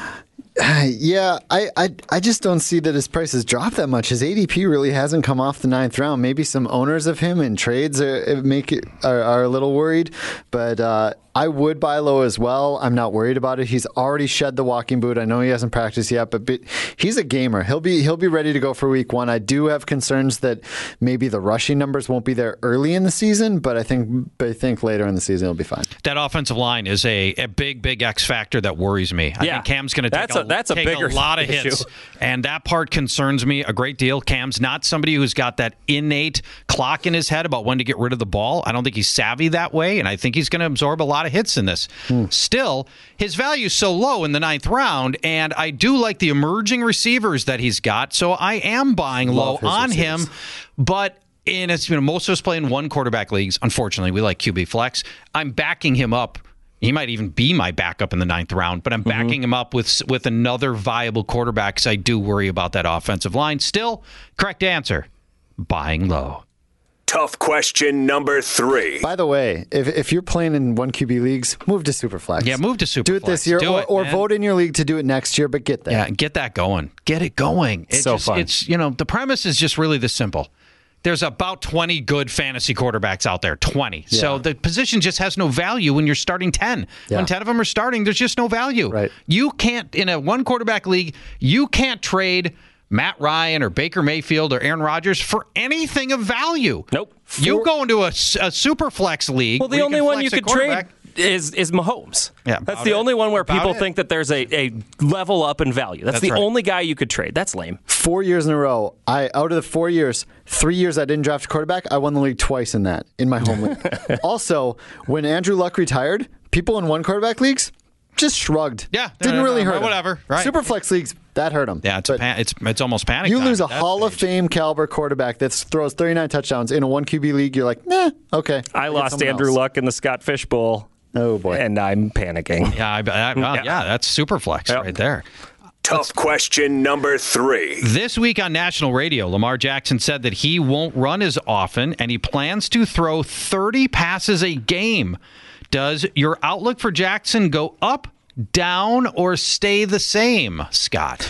Yeah, I, I I just don't see that his price has dropped that much. His A D P really hasn't come off the ninth round. Maybe some owners of him in trades are, make it, are, are a little worried, but uh, I would buy low as well. I'm not worried about it. He's already shed the walking boot. I know he hasn't practiced yet, but, but he's a gamer. He'll be he'll be ready to go for week one. I do have concerns that maybe the rushing numbers won't be there early in the season, but I think I think later in the season he'll be fine. That offensive line is a, a big, big X factor that worries me. I yeah. think Cam's going to take, a, a, that's a, take bigger a lot of issue. hits, and that part concerns me a great deal. Cam's not somebody who's got that innate clock in his head about when to get rid of the ball. I don't think he's savvy that way, and I think he's going to absorb a lot of hits in this. Hmm. Still, his value is so low in the ninth round, and I do like the emerging receivers that he's got, so I am buying Love low on receivers. him. But in as you know, most of us play in one quarterback leagues. Unfortunately, we like Q B flex. I'm backing him up. He might even be my backup in the ninth round, but I'm mm-hmm. backing him up with with another viable quarterback because I do worry about that offensive line. Still, correct answer: buying low. Tough question number three. By the way, if if you're playing in one Q B leagues, move to Superflex. Yeah, move to Superflex. Do it this year, do or, it, or man. vote in your league to do it next year. But get that. Yeah, get that going. Get it going. It's so just, fun. It's you know the premise is just really this simple. There's about twenty good fantasy quarterbacks out there, twenty. Yeah. So the position just has no value when you're starting ten. Yeah. When ten of them are starting, there's just no value. Right. You can't, in a one quarterback league, you can't trade Matt Ryan or Baker Mayfield or Aaron Rodgers for anything of value. Nope. You go into a, a super flex league. Well, the where only you can one flex you a could trade quarterback. is is Mahomes. Yeah, that's about the it. only one where About people it. think that there's a, a level up in value. That's, That's the right. only guy you could trade. That's lame. Four years in a row, I out of the four years, three years I didn't draft a quarterback. I won the league twice in that in my home league. Also, when Andrew Luck retired, people in one quarterback leagues just shrugged. Yeah, didn't uh, really uh, hurt. Whatever. Him. Right. Superflex leagues that hurt them. Yeah, it's a pan- it's it's almost panic. You time lose a at that Hall of stage. Fame caliber quarterback that throws thirty-nine touchdowns in a one Q B league. You're like, nah, okay. I Get lost someone Andrew else. Luck in the Scott Fish Bowl. Oh boy. And I'm panicking. Yeah, I, I, well, Yeah. yeah, that's super flex Yep. right there. Tough question number three. This week on national radio, Lamar Jackson said that he won't run as often and he plans to throw thirty passes a game. Does your outlook for Jackson go up, down, or stay the same, Scott?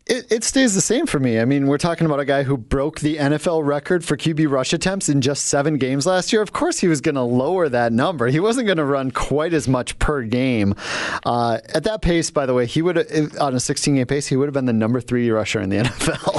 It, it stays the same for me. I mean, we're talking about a guy who broke the N F L record for Q B rush attempts in just seven games last year. Of course, he was going to lower that number. He wasn't going to run quite as much per game. Uh, at that pace, by the way, he would on a sixteen-game pace, he would have been the number three rusher in the N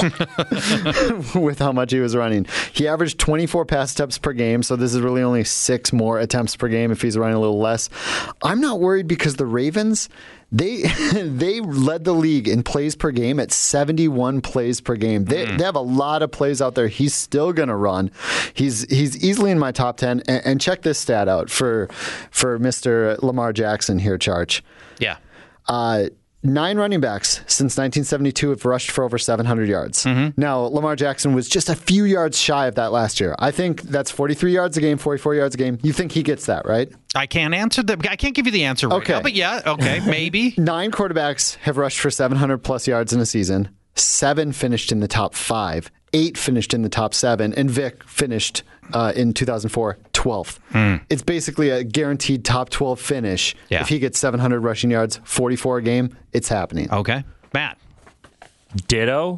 F L with how much he was running. He averaged twenty-four pass attempts per game, so this is really only six more attempts per game if he's running a little less. I'm not worried because the Ravens, They they led the league in plays per game at seventy-one plays per game. They, mm. they have a lot of plays out there. He's still going to run. He's he's easily in my top ten. And, and check this stat out for for Mister Lamar Jackson here, Charch. Yeah. Uh, Nine running backs since nineteen seventy-two have rushed for over seven hundred yards. Mm-hmm. Now, Lamar Jackson was just a few yards shy of that last year. I think that's forty-three yards a game, forty-four yards a game. You think he gets that, right? I can't answer that. I can't give you the answer right okay. now, but yeah, okay, maybe. Nine quarterbacks have rushed for seven hundred plus yards in a season. Seven finished in the top five. Eight finished in the top seven, and Vic finished uh, in two thousand four, twelfth. Mm. It's basically a guaranteed top twelve finish. Yeah. If he gets seven hundred rushing yards, forty-four a game, it's happening. Okay. Matt. Ditto.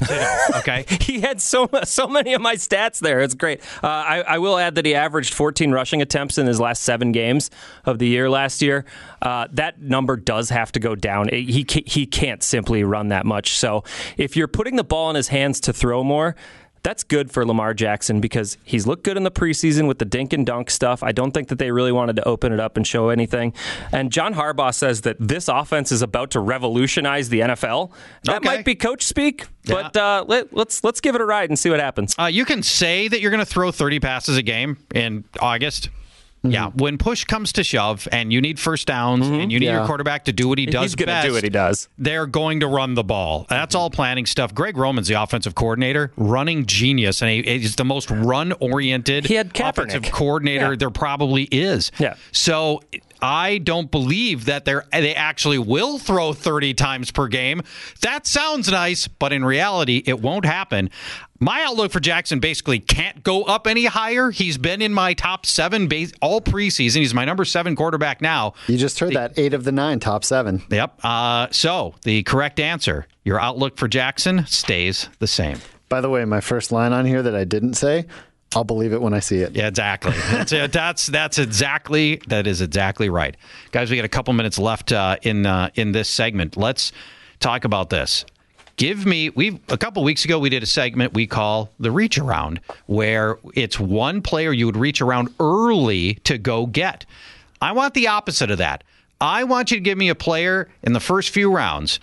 Okay. He had so so many of my stats there. It's great. Uh, I, I will add that he averaged fourteen rushing attempts in his last seven games of the year last year. Uh, that number does have to go down. It, he he can't simply run that much. So if you're putting the ball in his hands to throw more, that's good for Lamar Jackson because he's looked good in the preseason with the dink and dunk stuff. I don't think that they really wanted to open it up and show anything. And John Harbaugh says that this offense is about to revolutionize the N F L. That okay. might be coach speak, yeah. but uh, let, let's let's give it a ride and see what happens. Uh, you can say that you're going to throw thirty passes a game in August. Mm-hmm. Yeah, when push comes to shove and you need first downs mm-hmm. and you need yeah. your quarterback to do what he does He's gonna best, do what he does. They're going to run the ball. That's all planning stuff. Greg Roman's the offensive coordinator, running genius, and he, he's the most run-oriented he had offensive coordinator yeah. there probably is. Yeah. So I don't believe that they're, they actually will throw thirty times per game. That sounds nice, but in reality, it won't happen. My outlook for Jackson basically can't go up any higher. He's been in my top seven base all preseason. He's my number seven quarterback now. You just heard the, that. Eight of the nine, top seven. Yep. Uh, so the correct answer, your outlook for Jackson stays the same. By the way, my first line on here that I didn't say, I'll believe it when I see it. Yeah, exactly. That's that's that's exactly that is exactly right, guys. We got a couple minutes left uh, in uh, in this segment. Let's talk about this. Give me, we a couple weeks ago, we did a segment we call the reach around, where it's one player you would reach around early to go get. I want the opposite of that. I want you to give me a player in the first few rounds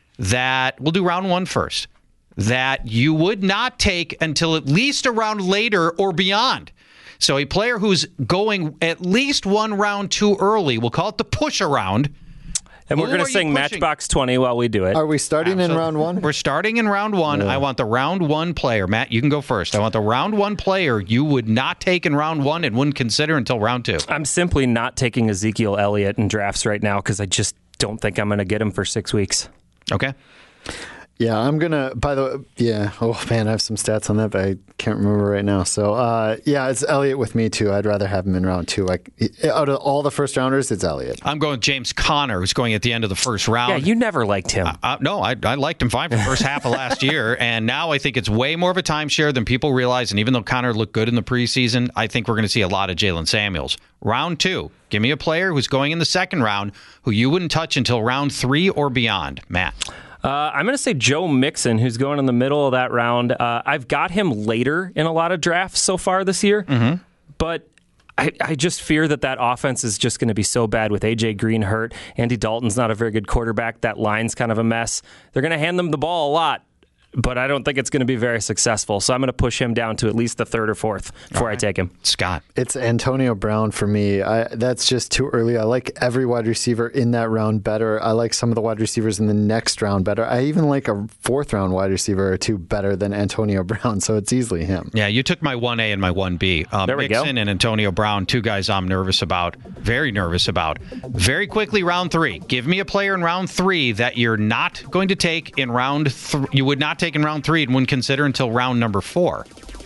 that, we'll do round one first, that you would not take until at least a round later or beyond. So a player who's going at least one round too early, we'll call it the push around. And we're going to sing Matchbox twenty while we do it. Are we starting Absolutely. in round one? We're starting in round one. Yeah. I want the round one player. Matt, you can go first. I want the round one player you would not take in round one and wouldn't consider until round two. I'm simply not taking Ezekiel Elliott in drafts right now because I just don't think I'm going to get him for six weeks. Okay. Yeah, I'm going to, by the way, yeah, oh man, I have some stats on that, but I can't remember right now. So, uh, yeah, it's Elliott with me too. I'd rather have him in round two. Like, out of all the first rounders, it's Elliott. I'm going with James Conner, who's going at the end of the first round. Yeah, you never liked him. Uh, uh, no, I, I liked him fine for the first half of last year, and now I think it's way more of a timeshare than people realize, and even though Conner looked good in the preseason, I think we're going to see a lot of Jalen Samuels. Round two, give me a player who's going in the second round who you wouldn't touch until round three or beyond. Matt. Uh, I'm going to say Joe Mixon, who's going in the middle of that round. Uh, I've got him later in a lot of drafts so far this year, mm-hmm. but I, I just fear that that offense is just going to be so bad with A J Green hurt. Andy Dalton's not a very good quarterback. That line's kind of a mess. They're going to hand them the ball a lot, but I don't think it's going to be very successful. So I'm going to push him down to at least the third or fourth before right. I take him. Scott. It's Antonio Brown for me. I, that's just too early. I like every wide receiver in that round better. I like some of the wide receivers in the next round better. I even like a fourth round wide receiver or two better than Antonio Brown, so it's easily him. Yeah, you took my one A and my one B. Um, there we Mixon go. and Antonio Brown, two guys I'm nervous about, very nervous about. Very quickly, round three. Give me a player in round three that you're not going to take in round three. You would not take in round three and wouldn't consider until round number four.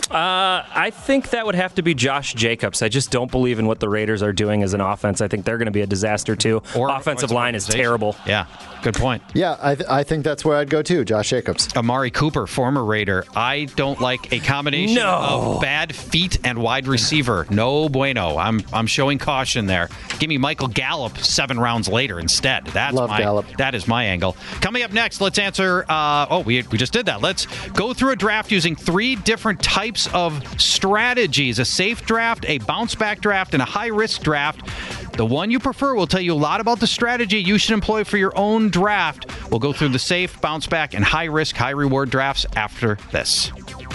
Uh, I think that would have to be Josh Jacobs. I just don't believe in what the Raiders are doing as an offense. I think they're going to be a disaster, too. Or offensive line is terrible. Yeah, good point. Yeah, I, th- I think that's where I'd go too, Josh Jacobs. Amari Cooper, former Raider. I don't like a combination No. of bad feet and wide receiver. No bueno. I'm I'm showing caution there. Give me Michael Gallup seven rounds later instead. That's Love my Gallup. that is my angle. Coming up next, let's answer. Uh, oh, we we just did that. Let's go through a draft using three different types of strategies: a safe draft, a bounce back draft, and a high risk draft. The one you prefer will tell you a lot about the strategy you should employ for your own draft. We'll go through the safe, bounce back, and high risk, high reward drafts after this.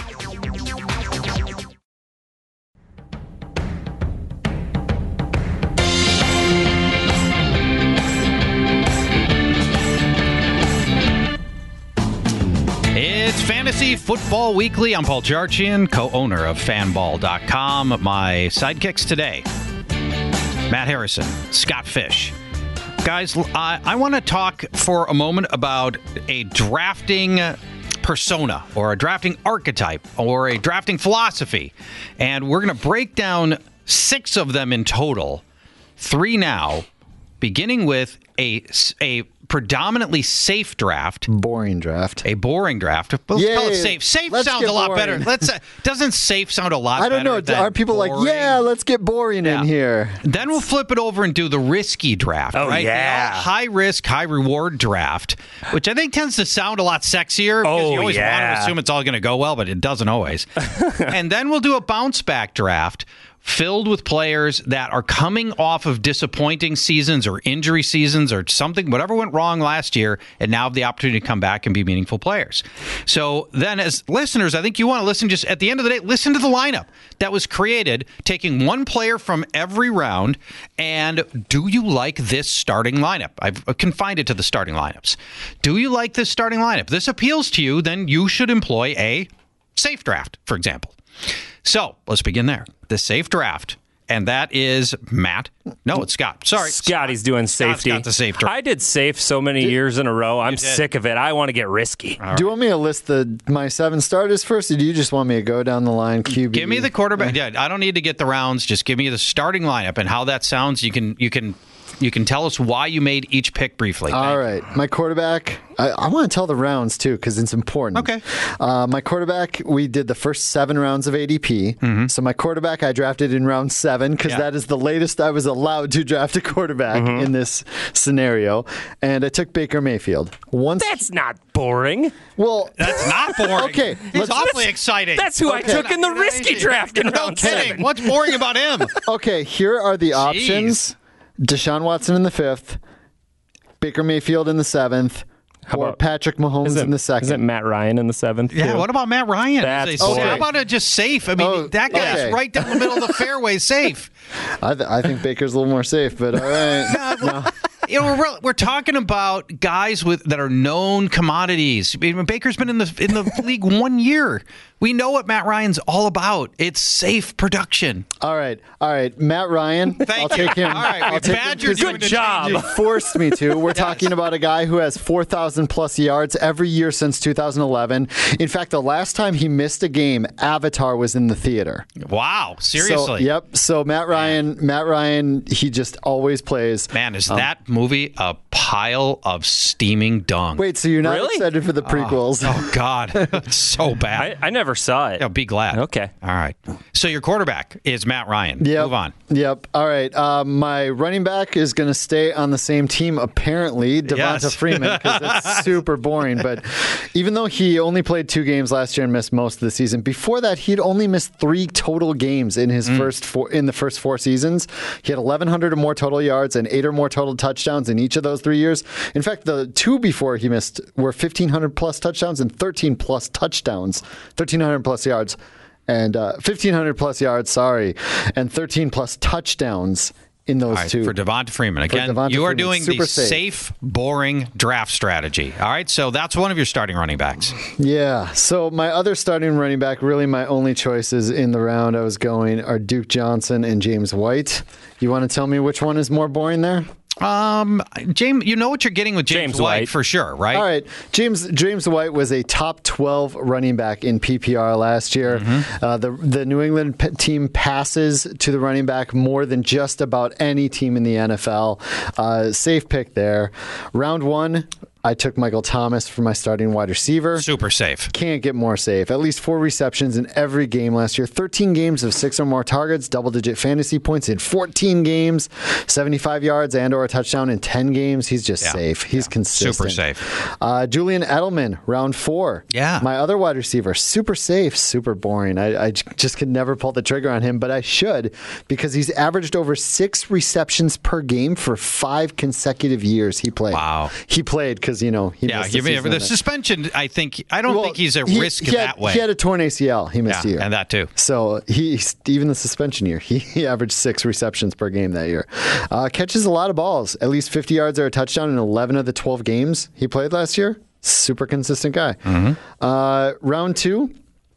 It's Fantasy Football Weekly. I'm Paul Jarchian, co-owner of fanball dot com. My sidekicks today: Matt Harrison, Scott Fish. Guys, I, I want to talk for a moment about a drafting persona or a drafting archetype or a drafting philosophy. And we're going to break down six of them in total, three now, beginning with a, a predominantly safe draft. Boring draft. A boring draft. Let's Yay. call it safe. Safe Let's sounds get a lot boring. better. Let's. Uh, doesn't safe sound a lot I don't better know. than Are people boring? like, yeah, let's get boring Yeah. in here? Then we'll flip it over and do the risky draft. Oh, right? yeah. The high risk, high reward draft, which I think tends to sound a lot sexier because Oh, you always want yeah. to assume it's all going to go well, but it doesn't always. And then we'll do a bounce back draft filled with players that are coming off of disappointing seasons or injury seasons or something, whatever went wrong last year, and now have the opportunity to come back and be meaningful players. So then as listeners, I think you want to listen, just at the end of the day, listen to the lineup that was created, taking one player from every round, and do you like this starting lineup? I've confined it to the starting lineups. Do you like this starting lineup? If this appeals to you, then you should employ a safe draft, for example. So let's begin there. The safe draft. And that is Matt. No, it's Scott. Sorry. Scotty's doing Scott's safety. got the safe draft. I did safe so many years in a row. I'm sick of it. I want to get risky. Do you want me to list the my seven starters first, or do you just want me to go down the line? Q B. Give me the quarterback. Yeah, I don't need to get the rounds. Just give me the starting lineup and how that sounds. You can you can you can tell us why you made each pick briefly. All right, my quarterback. I, I want to tell the rounds too because it's important. Okay. Uh, my quarterback. We did the first seven rounds of A D P. Mm-hmm. So my quarterback, I drafted in round seven because Yeah. that is the latest I was allowed to draft a quarterback Mm-hmm. in this scenario. And I took Baker Mayfield. Once. That's not boring. well. That's not boring. Okay, He's let's- awfully exciting. That's who I Okay. took in the risky draft in No round kidding. seven. What's boring about him? Okay, here are the options: Deshaun Watson in the fifth, Baker Mayfield in the seventh, or about- Patrick Mahomes Isn't, in the second. isn't Matt Ryan in the seventh? Yeah, too? what about Matt Ryan? That's Is a- boring. How about a just safe? I mean, Oh, that guy's okay. right down the middle of the fairway, safe. I, th- I think Baker's a little more safe, but all right. No. You know, we're we're talking about guys with that are known commodities. I mean, Baker's been in the in the league one year. We know what Matt Ryan's all about. It's safe production. All right, all right. Matt Ryan, Thank I'll you. take him. All right, I'll we take him badgered 'cause you Good into job. You forced me to. We're talking about a guy who has four thousand plus yards every year since two thousand eleven. In fact, the last time he missed a game, Avatar was in the theater. Wow, seriously. So, yep. So Matt Ryan, Matt Ryan, he just always plays. Man, is that movie a pile of steaming dung? Wait, so you're not Really? excited for the prequels? Oh, God. It's so bad. I, I never saw it. Yeah, be glad. Okay. All right. So your quarterback is Matt Ryan. Yep. Move on. Yep. All right. Um, my running back is going to stay on the same team, apparently, Devonta Yes. Freeman, because it's super boring. But even though he only played two games last year and missed most of the season, before that he'd only missed three total games in his first four in the first four seasons. He had eleven hundred or more total yards and eight or more total touchdowns in each of those three years. In fact, the two before he missed were fifteen hundred plus touchdowns and thirteen plus touchdowns, thirteen hundred plus yards. And uh, fifteen hundred plus yards, sorry, and thirteen plus touchdowns in those All right, two. for Devonta Freeman. Again, Devonta you are Freeman, doing super the safe. safe, boring draft strategy. All right, so that's one of your starting running backs. Yeah. So my other starting running back, really my only choices in the round I was going are Duke Johnson and James White. You want to tell me which one is more boring there? Um, James, you know what you're getting with James, James White, White. for sure, right? All right. James James White was a top twelve running back in P P R last year. Mm-hmm. Uh, the the New England p- team passes to the running back more than just about any team in the N F L. Uh, safe pick there. Round one, I took Michael Thomas for my starting wide receiver. Super safe. Can't get more safe. At least four receptions in every game last year. thirteen games of six or more targets, double-digit fantasy points in fourteen games, seventy-five yards and or a touchdown in ten games. He's just Yeah. safe. He's Yeah. consistent. Super safe. Uh, Julian Edelman, round four. Yeah. My other wide receiver, super safe, super boring. I, I j- just could never pull the trigger on him, but I should because he's averaged over six receptions per game for five consecutive years he played. Wow. He played because, you know, he Yeah, missed you the mean, season the of it. suspension, I think, I don't Well, think he's a he- risk he had- that way. He had a torn A C L. He missed yeah, a year. and that too. So he even the suspension year, he, he averaged six receptions per game that year. Uh, catches a lot of balls, at least fifty yards or a touchdown in eleven of the twelve games he played last year. Super consistent guy. Mm-hmm. Uh, round two,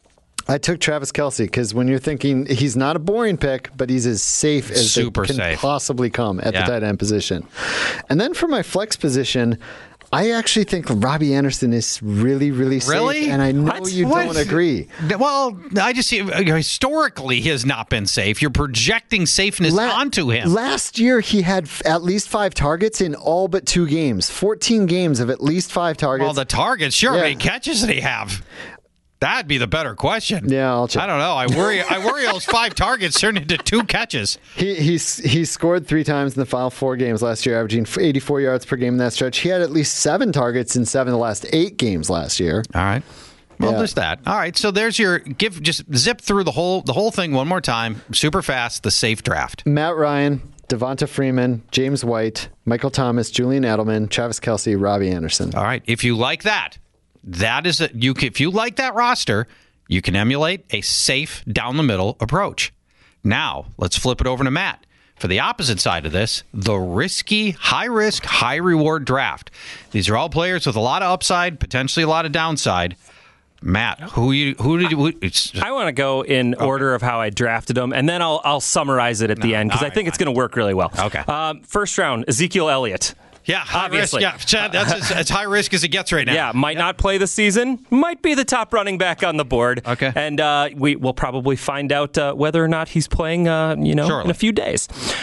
I took Travis Kelce because when you're thinking he's not a boring pick, but he's as safe as Super they can safe. possibly come at Yeah. the tight end position. And then for my flex position, I actually think Robbie Anderson is really, really safe. Really? And I know What? you What? don't agree. Well, I just see historically he has not been safe. You're projecting safeness La- onto him. Last year, he had f- at least five targets in all but two games. fourteen games of at least five targets. Well, the targets, sure. Yeah. How many catches did he have? That'd be the better question. Yeah, I'll check. I don't know. I worry. I worry those five targets turned into two catches. He he's, he scored three times in the final four games last year, averaging eighty-four yards per game in that stretch. He had at least seven targets in seven of the last eight games last year. All right. Well, Yeah. there's that. All right. So there's your give. Just zip through the whole the whole thing one more time, super fast. The safe draft. Matt Ryan, Devonta Freeman, James White, Michael Thomas, Julian Edelman, Travis Kelce, Robbie Anderson. All right. If you like that, that is a, you. If you like that roster, you can emulate a safe down the middle approach. Now let's flip it over to Matt for the opposite side of this: the risky, high risk, high reward draft. These are all players with a lot of upside, potentially a lot of downside. Matt, who you who did you? Who, it's, I want to go in order of how I drafted them, and then I'll I'll summarize it at the end because all I think right, it's going to work really well. Okay. Um, first round, Ezekiel Elliott. yeah, high obviously. risk. Yeah, that's as, as high risk as it gets right now. Yeah, might not play this season. Might be the top running back on the board. Okay. And uh, we will probably find out uh, whether or not he's playing. Uh, you know, Surely. in a few days.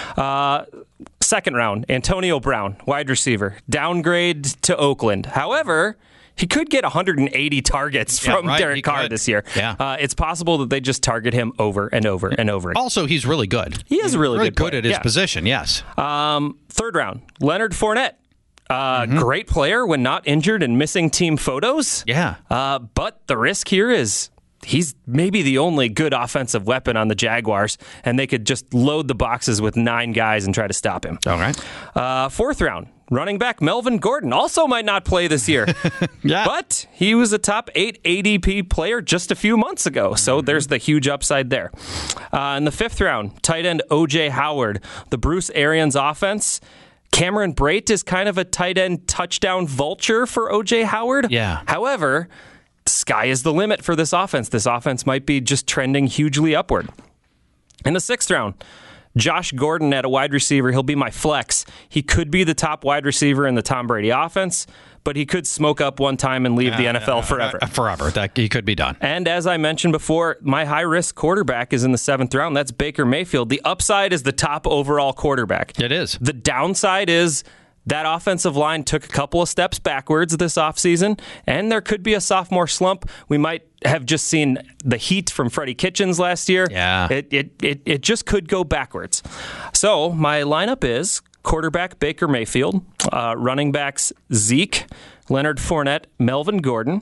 Uh, second round, Antonio Brown, wide receiver, downgrade to Oakland. However, he could get one hundred eighty targets Yeah, from right, he Derek Carr could. this year. Yeah. Uh, it's possible that they just target him over and over and over again. Also, he's really good. He is a really, really good, good player. at his Yeah. position. Yes. Um, third round, Leonard Fournette. Uh, Mm-hmm. Great player when not injured and missing team photos. Yeah. Uh, but the risk here is he's maybe the only good offensive weapon on the Jaguars, and they could just load the boxes with nine guys and try to stop him. All right. Uh, fourth round, running back Melvin Gordon also might not play this year. Yeah. But he was a top eight A D P player just a few months ago, so there's the huge upside there. Uh, in the fifth round, tight end O J Howard, the Bruce Arians offense. Cameron Brate is kind of a tight end touchdown vulture for O J Howard. Yeah. However, sky is the limit for this offense. This offense might be just trending hugely upward. In the sixth round, Josh Gordon at a wide receiver. He'll be my flex. He could be the top wide receiver in the Tom Brady offense, but he could smoke up one time and leave the N F L forever. Uh, forever. That he could be done. And as I mentioned before, my high-risk quarterback is in the seventh round. That's Baker Mayfield. The upside is the top overall quarterback. It is. The downside is that offensive line took a couple of steps backwards this offseason, and there could be a sophomore slump. We might have just seen the heat from Freddie Kitchens last year. Yeah. It, it, it, it just could go backwards. So my lineup is quarterback Baker Mayfield, uh, running backs Zeke, Leonard Fournette, Melvin Gordon,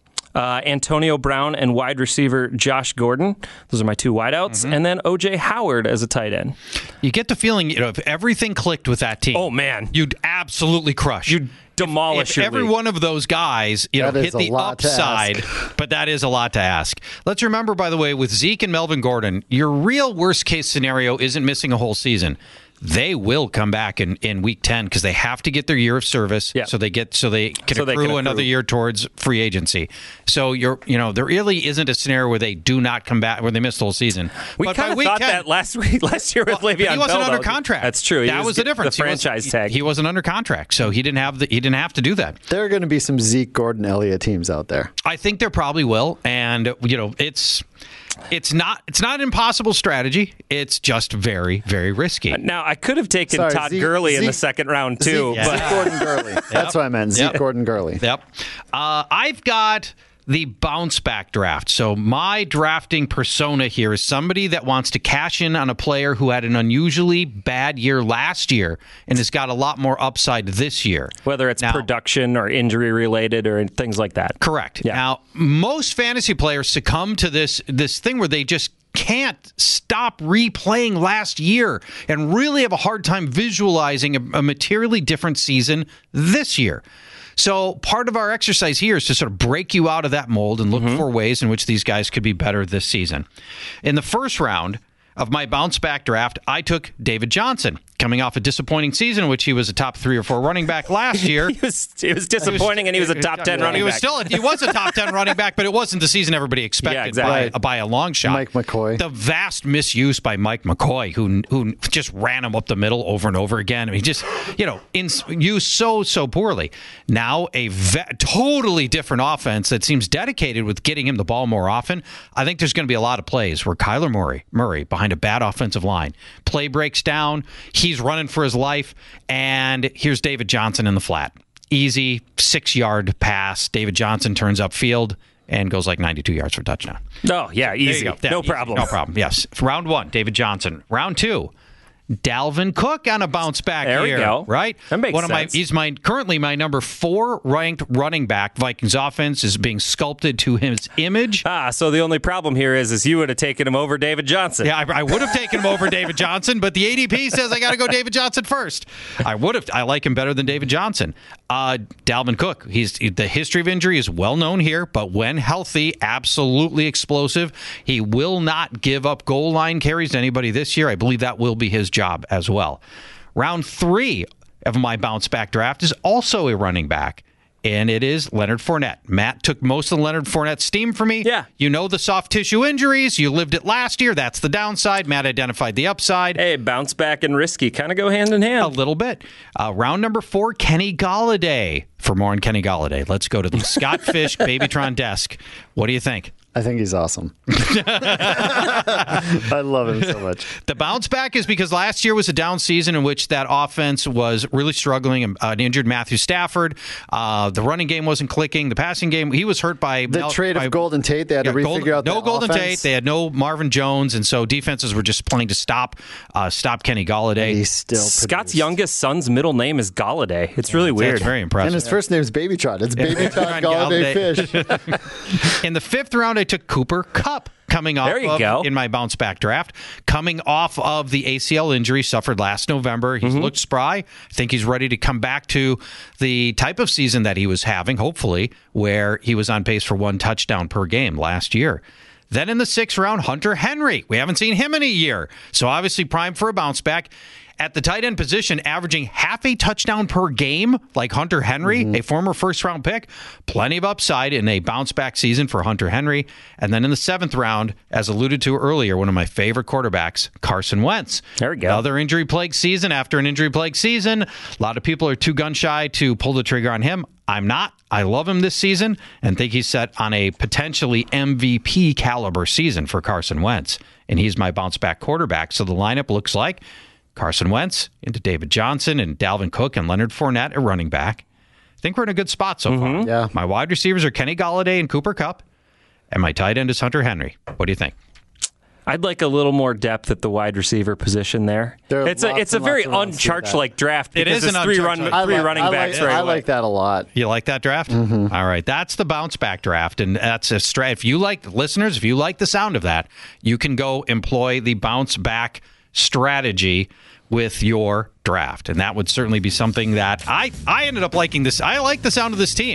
Uh, Antonio Brown, and wide receiver Josh Gordon. Those are my two wideouts. Mm-hmm. And then O J Howard as a tight end. You get the feeling, you know, if everything clicked with that team, Oh, man. you'd absolutely crush. You'd demolish if your every league. one of those guys, you know, That is hit a the lot to upside, ask. but that is a lot to ask. Let's remember, by the way, with Zeke and Melvin Gordon, your real worst case scenario isn't missing a whole season. they will come back in, in week ten because they have to get their year of service. Yeah. So they get so they can So accrue they can accrue. another year towards free agency. So you're you know there really isn't a scenario where they do not come back where they miss the whole season. We But kind by of week thought ten, that last week, last year with well, Le'Veon he wasn't Bell, under though. contract. That's true. He That was the getting difference. The He was- franchise tag. He wasn't under contract, so he didn't have the he didn't have to do that. There are going to be some Zeke, Gordon, Elliott teams out there. I think there probably will, and you know it's. It's not. It's not an impossible strategy. It's just very, very risky. Now, I could have taken Sorry, Todd Zeke- Gurley in the Zeke- second round, too. Zeke, but Zeke Gordon Gurley. That's what I meant. Zeke Yep. Gordon Gurley. Yep. Uh, I've got the bounce back draft. So my drafting persona here is somebody that wants to cash in on a player who had an unusually bad year last year and has got a lot more upside this year. Whether it's Now- production or injury related or things like that. Correct. Yeah. Now, most fantasy players succumb to this this thing where they just can't stop replaying last year and really have a hard time visualizing a, a materially different season this year. So part of our exercise here is to sort of break you out of that mold and look for ways in which these guys could be better this season. In the first round of my bounce back draft, I took David Johnson, coming off a disappointing season in which he was a top three or four running back last year. He was, it was disappointing, and he was a top ten running He was back. still he was a top ten running back, but it wasn't the season everybody expected Yeah, exactly. by, by a long shot. Mike McCoy. The vast misuse by Mike McCoy, who who just ran him up the middle over and over again. I mean, just you know, in, used so so poorly. Now a ve- totally different offense that seems dedicated with getting him the ball more often. I think there's going to be a lot of plays where Kyler Murray Murray behind a bad offensive line, play breaks down, he's running for his life. And here's David Johnson in the flat. Easy six-yard pass. David Johnson turns upfield and goes like ninety-two yards for a touchdown. Oh, yeah, easy. There you go. Yeah, no easy. problem. No problem. Yes. Round one, David Johnson. Round two, Dalvin Cook on a bounce back There we here. go. Right? That makes One of my sense. he's my currently my number four ranked running back. Vikings offense is being sculpted to his image. Ah, so the only problem here is, is you would have taken him over David Johnson. Yeah, I, I would have taken him over David Johnson, but the A D P says I got to go David Johnson first. I would have. I like him better than David Johnson. Uh, Dalvin Cook. He's the history of injury is well known here, but when healthy, absolutely explosive. He will not give up goal line carries to anybody this year. I believe that will be his job as well. Round three of my bounce back draft is also a running back. And it is Leonard Fournette. Matt took most of Leonard Fournette's steam for me. Yeah. You know the soft tissue injuries. You lived it last year. That's the downside. Matt identified the upside. Hey, bounce back and risky kind of go hand in A hand. little bit. Uh, round number four, Kenny Golladay. For more on Kenny Golladay, let's go to the Scott Fish Babytron desk. What do you think? I think he's awesome. I love him so much. The bounce back is because last year was a down season in which that offense was really struggling. An uh, injured Matthew Stafford. Uh, the running game wasn't clicking. The passing game, he was hurt by The Mel- trade by, of Golden Tate, they had Yeah, to refigure Golden, out no that Golden offense. Tate. They had no Marvin Jones, and so defenses were just playing to stop uh, stop Kenny Golladay. He's still Scott's produced. youngest son's middle name is Galladay. It's really weird. That's very impressive. And his first name is Babytron. It's Babytron Galladay. Galladay Fish. In the fifth round, I took Cooper Kupp coming off There you of, go. in my bounce back draft, coming off of the A C L injury suffered last November. He's Mm-hmm. looked spry. I think he's ready to come back to the type of season that he was having, hopefully, where he was on pace for one touchdown per game last year. Then in the sixth round, Hunter Henry. We haven't seen him in a year. So obviously primed for a bounce back. At the tight end position, averaging half a touchdown per game, like Hunter Henry, Mm-hmm. a former first-round pick. Plenty of upside in a bounce-back season for Hunter Henry. And then in the seventh round, as alluded to earlier, one of my favorite quarterbacks, Carson Wentz. There we go. Another injury-plagued season after an injury-plagued season. A lot of people are too gun-shy to pull the trigger on him. I'm not. I love him this season and think he's set on a potentially M V P caliber season for Carson Wentz. And he's my bounce-back quarterback. So the lineup looks like Carson Wentz into David Johnson and Dalvin Cook and Leonard Fournette at running back. I think we're in a good spot so far. Yeah. My wide receivers are Kenny Golladay and Cooper Kupp, and my tight end is Hunter Henry. What do you think? I'd like a little more depth at the wide receiver position there. There are It's a lots it's a and very lots of rounds to do unchurch-like draft It because is an it's three, run, unchurch-like. three I like, running I backs like, right I away. like that a lot. You like that draft? Mm-hmm. All right, that's the bounce back draft, and that's a stra- if you like listeners, if you like the sound of that, you can go employ the bounce back strategy with your draft, and that would certainly be something that I I ended up liking this. I like the sound of this team.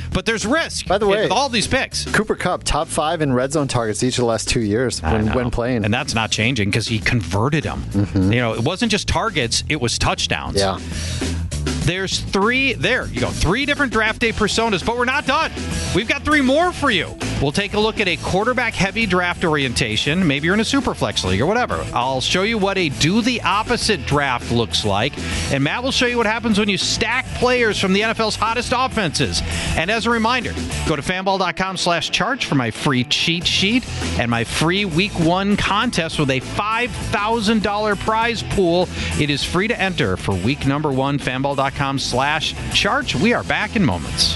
But there's risk. By the way, with all these picks. Cooper Kupp, top five in red zone targets each of the last two years when, when playing. And that's not changing because he converted them. Mm-hmm. You know, it wasn't just targets, it was touchdowns. Yeah. There's three, there you go, three different draft day personas, but we're not done. We've got three more for you. We'll take a look at a quarterback-heavy draft orientation. Maybe you're in a Superflex league or whatever. I'll show you what a do-the-opposite draft looks like. And Matt will show you what happens when you stack players from the N F L's hottest offenses. And as a reminder, go to fanball.com slash charge for my free cheat sheet and my free week one contest with a five thousand dollars prize pool. It is free to enter for week number one, fanball.com slash charge. We are back in moments.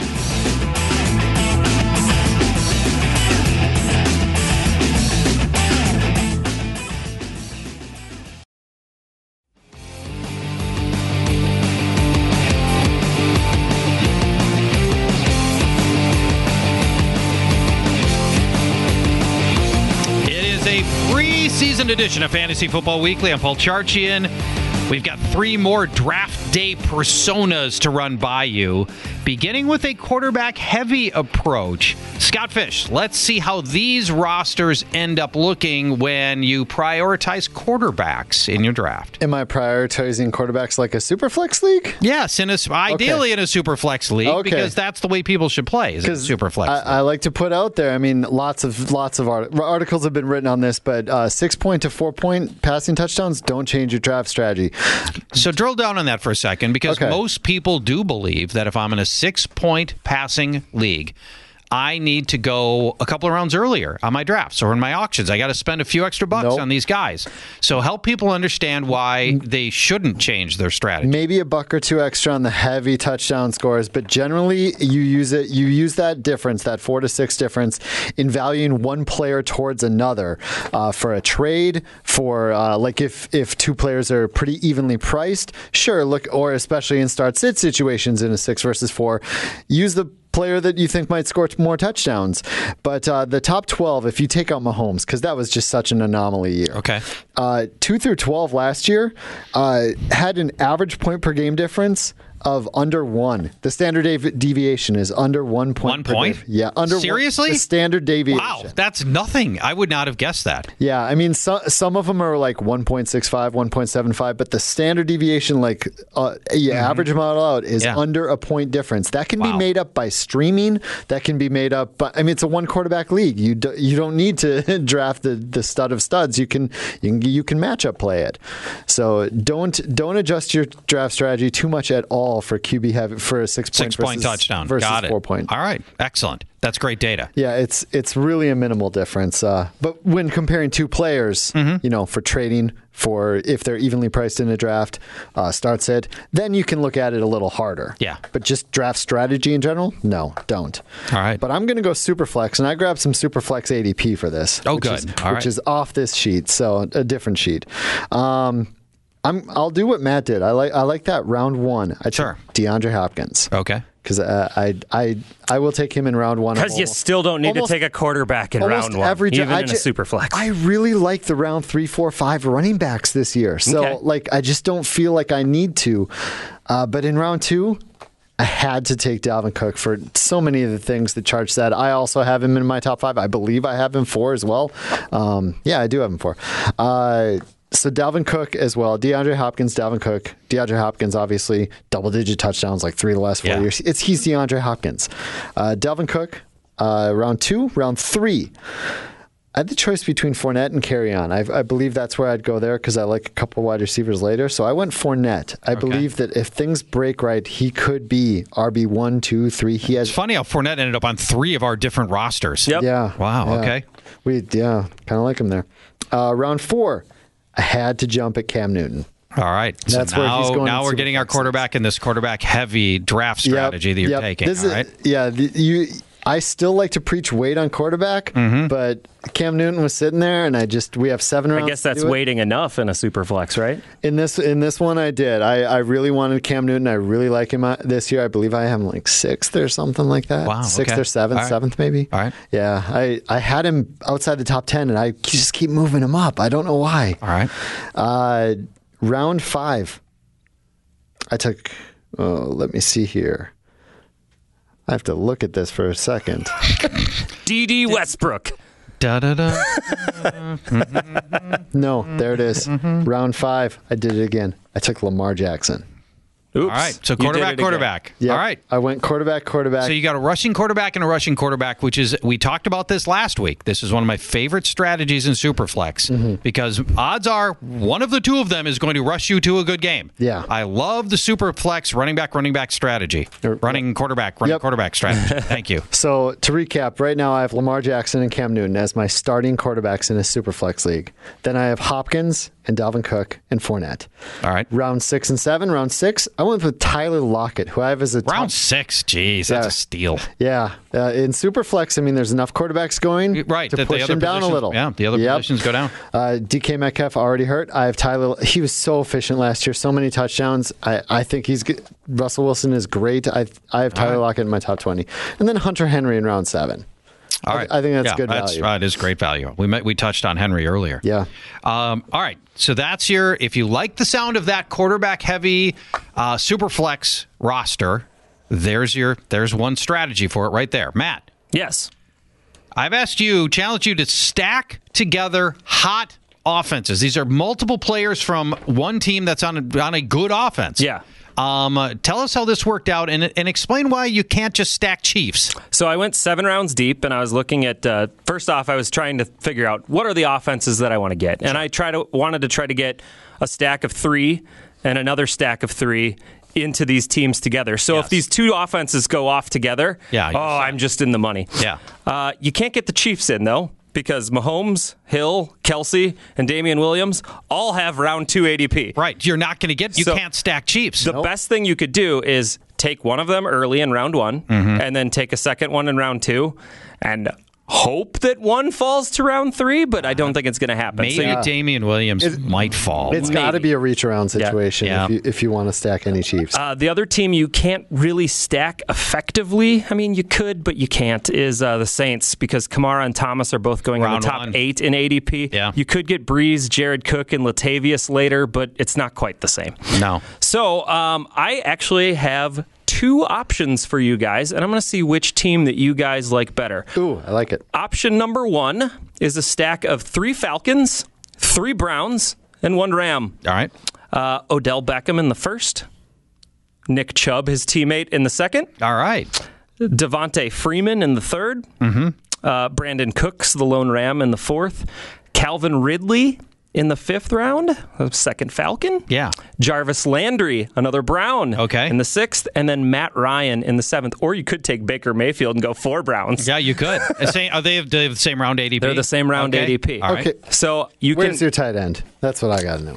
Season edition of Fantasy Football Weekly. I'm Paul Charchian. We've got three more draft day personas to run by you, beginning with a quarterback-heavy approach. Scott Fish, let's see how these rosters end up looking when you prioritize quarterbacks in your draft. Am I prioritizing quarterbacks like a Superflex league? Yes, in a, ideally okay. in a Superflex league, okay. because that's the way people should play, is in a Superflex I, league. I like to put out there, I mean, lots of lots of art- articles have been written on this, but uh, six-point to four-point passing touchdowns don't change your draft strategy. So drill down on that for a second, because okay. most people do believe that if I'm in a six-point passing league, I need to go a couple of rounds earlier on my drafts or in my auctions. I got to spend a few extra bucks nope. on these guys. So help people understand why they shouldn't change their strategy. Maybe a buck or two extra on the heavy touchdown scores, but generally you use it. You use that difference, that four to six difference, in valuing one player towards another uh, for a trade. For uh, like if if two players are pretty evenly priced, sure. Look, or especially in start-sit situations in a six versus four, use the player that you think might score more touchdowns. But uh, the top twelve, if you take out Mahomes, because that was just such an anomaly year. Okay. Uh, two through twelve last year uh, had an average point per game difference of under one. The standard dev- deviation is under one point. One point? Per yeah, under Seriously? One, the standard deviation. Wow, that's nothing. I would not have guessed that. Yeah, I mean, so, some of them are like one point six five, one point seven five, but the standard deviation, like uh, yeah, mm-hmm. average model out, is yeah. under a point difference. That can wow. be made up by streaming. That can be made up by, I mean, it's a one quarterback league. You do, you don't need to draft the, the stud of studs. You can, you can you can matchup play it. So don't don't adjust your draft strategy too much at all for Q B have for a six point six point versus, touchdown versus Got it. four point. All right, excellent. That's great data. Yeah, it's it's really a minimal difference. Uh, but when comparing two players, mm-hmm. you know, for trading, for if they're evenly priced in a draft, uh, starts it, then you can look at it a little harder. Yeah. But just draft strategy in general, no, don't. All right. But I'm going to go Superflex, and I grabbed some Superflex A D P for this. Oh, which good. Is, All which right. is off this sheet, so a different sheet. Um, I'm, I'll do what Matt did. I like I like that round one. I sure. DeAndre Hopkins. Okay. Because uh, I I I will take him in round one. Because you still don't need to take a quarterback in round one, every, even I in ju- a super flex. I really like the round three, four, five running backs this year. So okay. like I just don't feel like I need to. Uh, but in round two, I had to take Dalvin Cook for so many of the things that Charge said. I also have him in my top five. I believe I have him four as well. Um, yeah, I do have him four. Uh, So Dalvin Cook as well. DeAndre Hopkins, Dalvin Cook. DeAndre Hopkins, obviously, double-digit touchdowns like three of the last four yeah. years. It's He's DeAndre Hopkins. Uh, Dalvin Cook, uh, round two. Round three, I had the choice between Fournette and Kerryon. I, I believe that's where I'd go there because I like a couple wide receivers later. So I went Fournette. I okay. believe that if things break right, he could be R B one, two, three. He has. It's funny how Fournette ended up on three of our different rosters. Yep. Yeah. Wow, yeah. okay. We Yeah, kind of like him there. Uh, round four. I had to jump at Cam Newton. All right. So That's now, where he's going. Now we're getting our quarterback in this quarterback-heavy draft strategy yep, that you're yep. taking. This all is, right. Yeah. The, you. I still like to preach weight on quarterback, mm-hmm. but Cam Newton was sitting there, and I just we have seven rounds. I guess that's to do waiting enough in a super flex, right? In this in this one, I did. I, I really wanted Cam Newton. I really like him this year. I believe I have him like sixth or something like that. Wow. Sixth okay. or seventh, right. seventh maybe. All right. Yeah. I, I had him outside the top ten, and I just keep moving him up. I don't know why. All right. Uh, round five, I took. Oh, let me see here. I have to look at this for a second. D D Westbrook. Da, da, da. No, there it is. Round five. I did it again. I took Lamar Jackson. Oops. All right, so You did quarterback, it again. quarterback. Yep. All right. I went quarterback, quarterback. So you got a rushing quarterback and a rushing quarterback, which is, we talked about this last week. This is one of my favorite strategies in Superflex mm-hmm. because odds are one of the two of them is going to rush you to a good game. Yeah. I love the Superflex running back, running back strategy. Er, running quarterback, running yep. quarterback strategy. Thank you. So to recap, right now I have Lamar Jackson and Cam Newton as my starting quarterbacks in a Superflex league. Then I have Hopkins and Dalvin Cook and Fournette. All right. Round six and seven. Round six, I went with Tyler Lockett, who I have as a Round top, six, geez, that's Yeah. a steal. Yeah, uh, in Superflex, I mean, there's enough quarterbacks going Right, to that push the other him down a positions- little. Yeah, the other Yep. positions go down. Uh, D K Metcalf already hurt. I have Tyler. He was so efficient last year, so many touchdowns. I, I think he's good. Russell Wilson is great. I I have Tyler right. Lockett in my top twenty, and then Hunter Henry in round seven. All right. I think that's yeah, good that's, value. uh, it is great value. We met, we touched on Henry earlier. Yeah. Um, all right. So that's your, if you like the sound of that quarterback heavy uh, Superflex roster, there's your, there's one strategy for it right there. Matt. Yes. I've asked you, challenged you to stack together hot offenses. These are multiple players from one team that's on a, on a good offense. Yeah. Um, uh, tell us how this worked out and, and explain why you can't just stack Chiefs. So I went seven rounds deep, and I was looking at. Uh, first off, I was trying to figure out what are the offenses that I want to get, and I try to wanted to try to get a stack of three and another stack of three into these teams together. So Yes. if these two offenses go off together, Yeah, you oh, said. I'm just in the money. Yeah. Uh, you can't get the Chiefs in though, because Mahomes, Hill, Kelsey, and Damian Williams all have round two A D P. Right. You're not going to get, you So- can't stack Chiefs. The best thing you could do is take one of them early in round one, Mm-hmm. and then take a second one in round two, and hope that one falls to round three, but I don't think it's going to happen. Maybe So you- Damian Williams might fall. It's got to Maybe. be a reach around situation Yeah. if you if you want to stack any Chiefs. Uh, the other team you can't really stack effectively, I mean, you could, but you can't, is uh, the Saints, because Kamara and Thomas are both going in Round the top one. eight in A D P. Yeah. You could get Breeze, Jared Cook, and Latavius later, but it's not quite the same. No. So um, I actually have two options for you guys, and I'm going to see which team that you guys like better. Ooh, I like it. Option number one is a stack of three Falcons, three Browns, and one Ram. All right. Uh, Odell Beckham in the first, Nick Chubb, his teammate, in the second, All right. Devontae Freeman in the third, mm-hmm. uh, Brandon Cooks, the lone Ram, in the fourth, Calvin Ridley in the fifth round, a second Falcon. Yeah. Jarvis Landry, another Brown, Okay. in the sixth, and then Matt Ryan in the seventh. Or you could take Baker Mayfield and go four Browns. Yeah, you could. The same- Are they, do they have the same round A D P? They're the same round Okay. A D P. All right. Okay. So you Where's can. your tight end? That's what I got to know.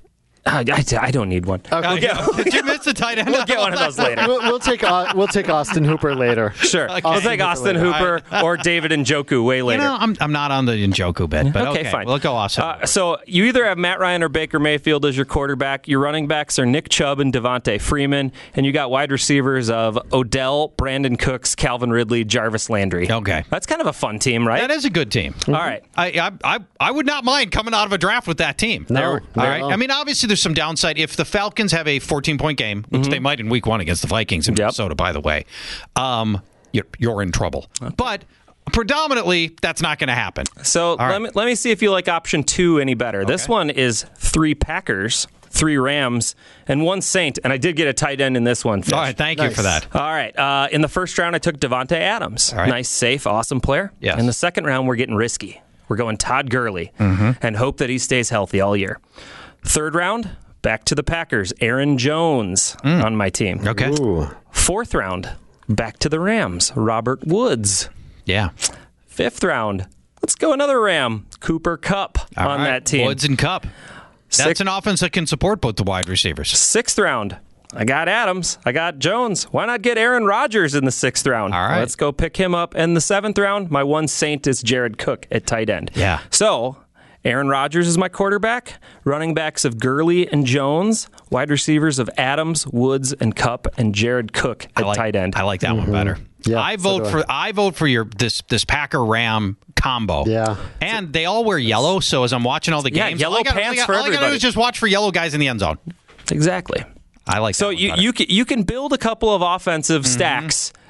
I, I, I don't need one. Oh, yeah. Did you miss the tight end? We'll get one of those later. We'll, we'll take uh, we'll take Austin Hooper later. Sure. We'll take Austin Hooper Hooper or David Njoku way You later. know, I'm, I'm not on the Njoku bit, but okay, Okay, fine. We'll go Austin. Uh, so you either have Matt Ryan or Baker Mayfield as your quarterback. Your running backs are Nick Chubb and Devontae Freeman, and you got wide receivers of Odell, Brandon Cooks, Calvin Ridley, Jarvis Landry. Okay. That's kind of a fun team, right? That is a good team. All right. I, I I I would not mind coming out of a draft with that team. No, All no. right. I mean, obviously, there's some downside. If the Falcons have a fourteen-point game, which they might in Week One against the Vikings in Yep. Minnesota, by the way, um, you're, you're in trouble. But predominantly, that's not going to happen. So right. let me let me see if you like option two any better. This Okay. one is three Packers, three Rams, and one Saint. And I did get a tight end in this one. Fish. All right. Thank you Nice. for that. All right. Uh, in the first round, I took Devontae Adams. right. Nice, safe, awesome player. Yes. In the second round, we're getting risky. We're going Todd Gurley Mm-hmm. and hope that he stays healthy all year. Third round, back to the Packers. Aaron Jones on my team. Okay. Ooh. Fourth round, back to the Rams. Robert Woods. Yeah. Fifth round, let's go another Ram. Cooper Kupp All on right. that team. Woods and Cup. That's Six- an offense that can support both the wide receivers. Sixth round, I got Adams. I got Jones. Why not get Aaron Rodgers in the sixth round? All right. Let's go pick him up. And the seventh round, my one Saint is Jared Cook at tight end. Yeah. So Aaron Rodgers is my quarterback. Running backs of Gurley and Jones. Wide receivers of Adams, Woods, and Kupp, and Jared Cook at I like, tight end. I like that one better. Yeah, I so vote do I. for I vote for your this this Packer Ram combo. Yeah. And they all wear yellow, so as I'm watching all the Yeah, games, yellow all I gotta, pants all I for gotta do everybody. is just watch for yellow guys in the end zone. Exactly. I like So that one you better. you can, you can build a couple of offensive Mm-hmm. stacks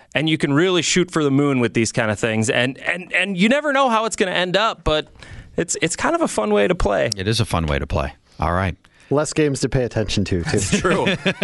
and you can really shoot for the moon with these kind of things. And and, and you never know how it's going to end up, but it's it's kind of a fun way to play. It is a fun way to play. All right. Less games to pay attention to, too. It's true.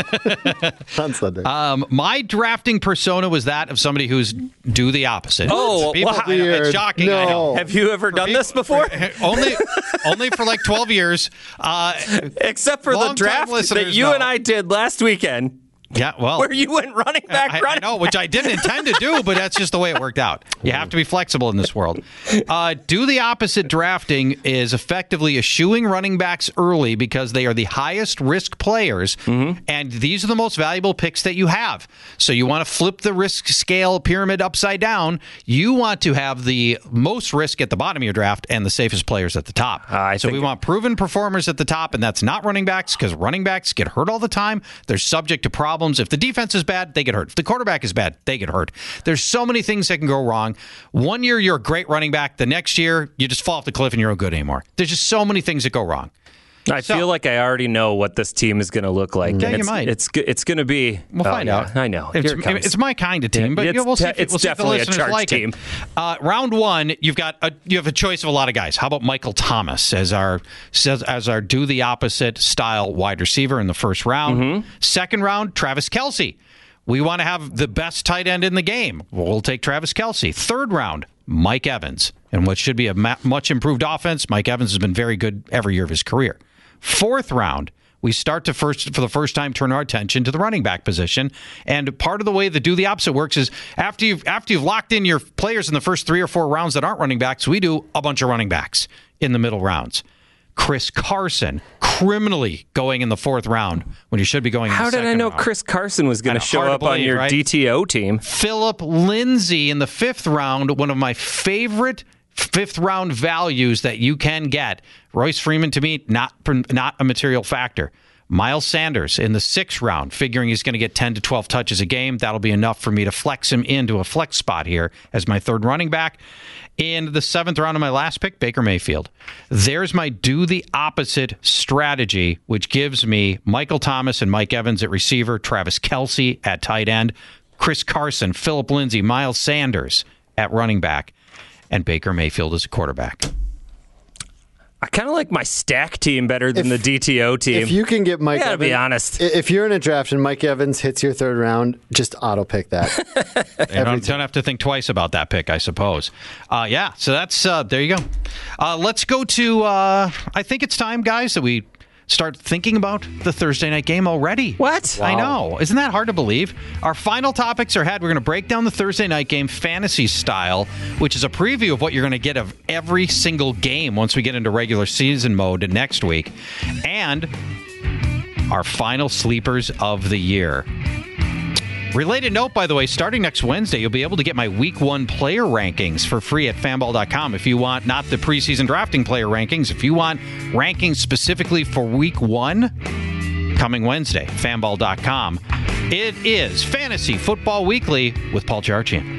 On Sunday. Um, my drafting persona was that of somebody who's do the opposite. Oh, People, wow. I know, it's shocking. No. I know. Have you ever done this before? only, only for like twelve years. Uh, Except for the Long-time draft that listeners you know. and I did last weekend. yeah, well, Where you went running back, I, I running know, which I didn't intend to do, but that's just the way it worked out. You have to be flexible in this world. Uh, do the opposite drafting is effectively eschewing running backs early because they are the highest risk players, mm-hmm. and these are the most valuable picks that you have. So you want to flip the risk scale pyramid upside down. You want to have the most risk at the bottom of your draft and the safest players at the top. Uh, I so think we want proven performers at the top, and that's not running backs because running backs get hurt all the time. They're subject to problems. If the defense is bad, they get hurt. If the quarterback is bad, they get hurt. There's so many things that can go wrong. One year, you're a great running back. The next year, you just fall off the cliff and you're no good anymore. There's just so many things that go wrong. I So- feel like I already know what this team is going to look like. Yeah, and you it's, might. It's it's going to be. We'll oh, find yeah, out. I know. It's, Here it comes. it's my kind of team, Yeah, but it's yeah, we'll see. de- If, it's we'll see if the definitely a listeners charged like team. it. Uh, round one, you've got a, you have a choice of a lot of guys. How about Michael Thomas as our says as our do the opposite style wide receiver in the first round? Mm-hmm. Second round, Travis Kelce. We want to have the best tight end in the game. We'll take Travis Kelce. Third round, Mike Evans. And what should be a ma- much improved offense, Mike Evans has been very good every year of his career. Fourth round, we start to first, for the first time, turn our attention to the running back position. And part of the way the do the opposite works is after you've, after you've locked in your players in the first three or four rounds that aren't running backs, we do a bunch of running backs in the middle rounds. Chris Carson, criminally going in the fourth round when he should be going in How the did second I know round. Chris Carson was going I to know, show hard to up on believe, your right? D T O team? Philip Lindsay in the fifth round, one of my favorite fifth round values that you can get. Royce Freeman, to me, not not a material factor. Miles Sanders in the sixth round, figuring he's going to get ten to twelve touches a game. That'll be enough for me to flex him into a flex spot here as my third running back. In the seventh round of my last pick, Baker Mayfield. There's my do the opposite strategy, which gives me Michael Thomas and Mike Evans at receiver, Travis Kelce at tight end, Chris Carson, Philip Lindsay, Miles Sanders at running back, and Baker Mayfield as a quarterback. I kind of like my stack team better than If- the D T O team. If you can get Mike I gotta Evans, be honest. i- if you're in a draft and Mike Evans hits your third round, just auto pick that. You don't, don't have to think twice about that pick, I suppose. Uh, yeah, so that's uh, there you go. Uh, let's go to. Uh, I think it's time, guys, that we start thinking about the Thursday night game already. What? I know. Isn't that hard to believe? Our final topics are ahead. We're going to break down the Thursday night game fantasy style, which is a preview of what you're going to get of every single game once we get into regular season mode next week, and our final sleepers of the year. Related note, by the way, starting next Wednesday, you'll be able to get my week one player rankings for free at fanball dot com. If you want not the preseason drafting player rankings, if you want rankings specifically for week one, coming Wednesday, fanball dot com. It is Fantasy Football Weekly with Paul Charchian.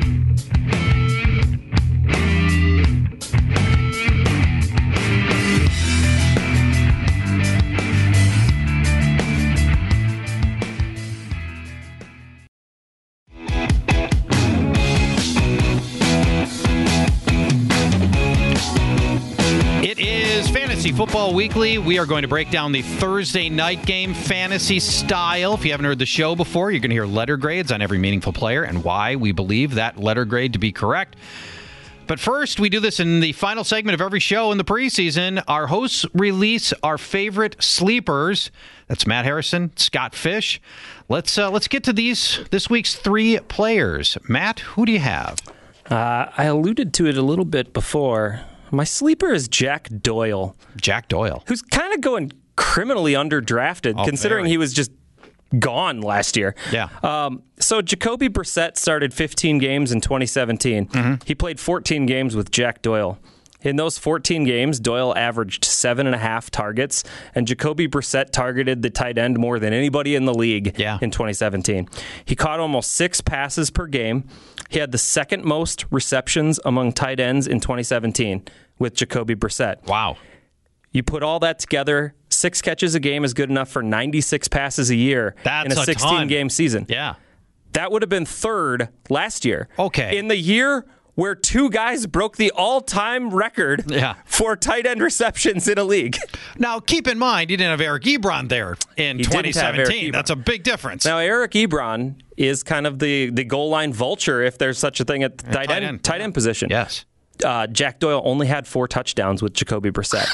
It is Fantasy Football Weekly. We are going to break down the Thursday night game fantasy style. If you haven't heard the show before, you're going to hear letter grades on every meaningful player and why we believe that letter grade to be correct. But first, we do this in the final segment of every show in the preseason. Our hosts release our favorite sleepers. That's Matt Harrison, Scott Fish. Let's uh, let's get to these this week's three players. Matt, who do you have? Uh, I alluded to it a little bit before. My sleeper is Jack Doyle, Jack Doyle. who's kind of going criminally underdrafted, Oh, considering very. he was just gone last year. Yeah. Um, so Jacoby Brissett started fifteen games in twenty seventeen. Mm-hmm. He played fourteen games with Jack Doyle. In those fourteen games, Doyle averaged seven and a half targets, and Jacoby Brissett targeted the tight end more than anybody in the league Yeah. in twenty seventeen. He caught almost six passes per game. He had the second most receptions among tight ends in twenty seventeen with Jacoby Brissett. Wow. You put all that together, six catches a game is good enough for ninety-six passes a year That's in a a ton. sixteen-game season. Yeah. That would have been third last year. Okay. In the year where two guys broke the all-time record Yeah. for tight end receptions in a league. Now, keep in mind, you didn't have Eric Ebron there in He didn't twenty have Eric seventeen. Ebron. That's a big difference. Now, Eric Ebron is kind of the, the goal line vulture, if there's such a thing at the tight, tight end, end. tight end position. Yes. Uh, Jack Doyle only had four touchdowns with Jacoby Brissett.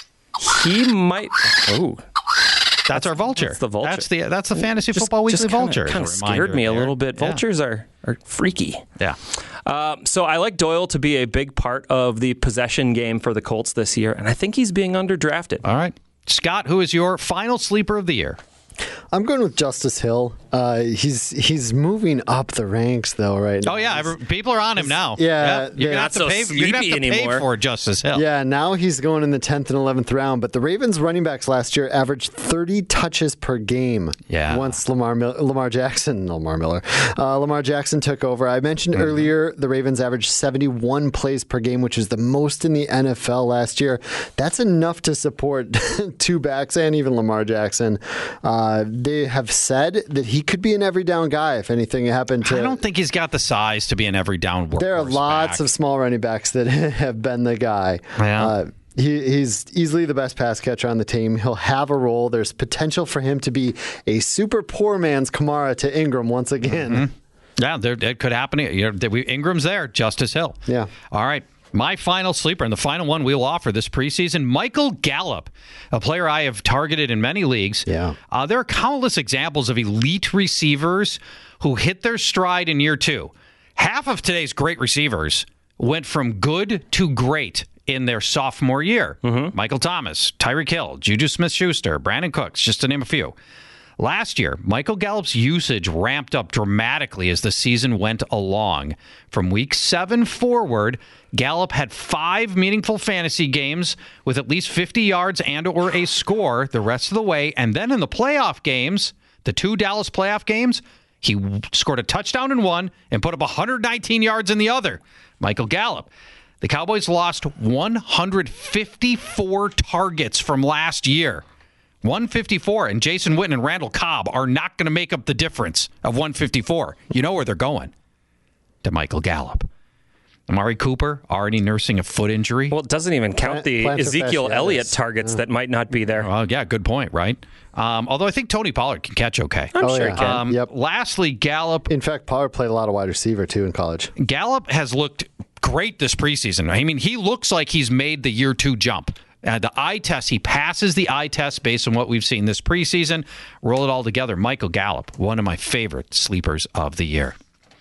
He might... Oh, That's our vulture. that's the vulture. That's the that's the Fantasy just, Football Weekly just kinda, vulture. kind of as a reminder scared me a there. little bit. Yeah. Vultures are, are freaky. Yeah. Um, so I like Doyle to be a big part of the possession game for the Colts this year, and I think he's being underdrafted. All right. Scott, who is your final sleeper of the year? I'm going with Justice Hill. Uh, he's he's moving up the ranks though, right now. Oh yeah, every, people are on him now. yeah, you're gonna they're have to not so pay. You're gonna have to sleepy pay anymore. for Justice Hill. Yeah, now he's going in the tenth and eleventh round. But the Ravens running backs last year averaged thirty touches per game. Yeah. Once Lamar Mil- Lamar Jackson, Lamar Miller, uh, Lamar Jackson took over. I mentioned Mm-hmm. earlier the Ravens averaged seventy-one plays per game, which is the most in the N F L last year. That's enough to support two backs and even Lamar Jackson. Uh, they have said that he could be an every down guy if anything happened to. I don't think he's got the size to be an every down workhorse. There are lots back. of small running backs that have been the guy. Yeah. Uh, he, he's easily the best pass catcher on the team. He'll have a role. There's potential for him to be a super poor man's Kamara to Ingram once again. Mm-hmm. Yeah, there, it could happen. You know, we, Ingram's there, Justice Hill. Yeah. All right. My final sleeper, and the final one we'll offer this preseason, Michael Gallup, a player I have targeted in many leagues. Yeah. Uh, there are countless examples of elite receivers who hit their stride in year two. Half of today's great receivers went from good to great in their sophomore year. Mm-hmm. Michael Thomas, Tyreek Hill, Juju Smith-Schuster, Brandon Cooks, just to name a few. Last year, Michael Gallup's usage ramped up dramatically as the season went along. From week seven forward, Gallup had five meaningful fantasy games with at least fifty yards and or a score the rest of the way. And then in the playoff games, the two Dallas playoff games, he scored a touchdown in one and put up one hundred nineteen yards in the other. Michael Gallup. The Cowboys lost one hundred fifty-four targets from last year. one fifty-four, and Jason Witten and Randall Cobb are not going to make up the difference of one fifty-four. You know where they're going. To Michael Gallup. Amari Cooper already nursing a foot injury. Well, it doesn't even count the Plantar Ezekiel fasciitis. Elliott targets Yeah. that might not be there. Well, yeah, good point, right? Um, although I think Tony Pollard can catch okay. I'm Oh, sure yeah. he can. Um, Yep. Lastly, Gallup. In fact, Pollard played a lot of wide receiver too in college. Gallup has looked great this preseason. I mean, he looks like he's made the year two jump. Uh, the eye test, he passes the eye test based on what we've seen this preseason. Roll it all together. Michael Gallup, one of my favorite sleepers of the year.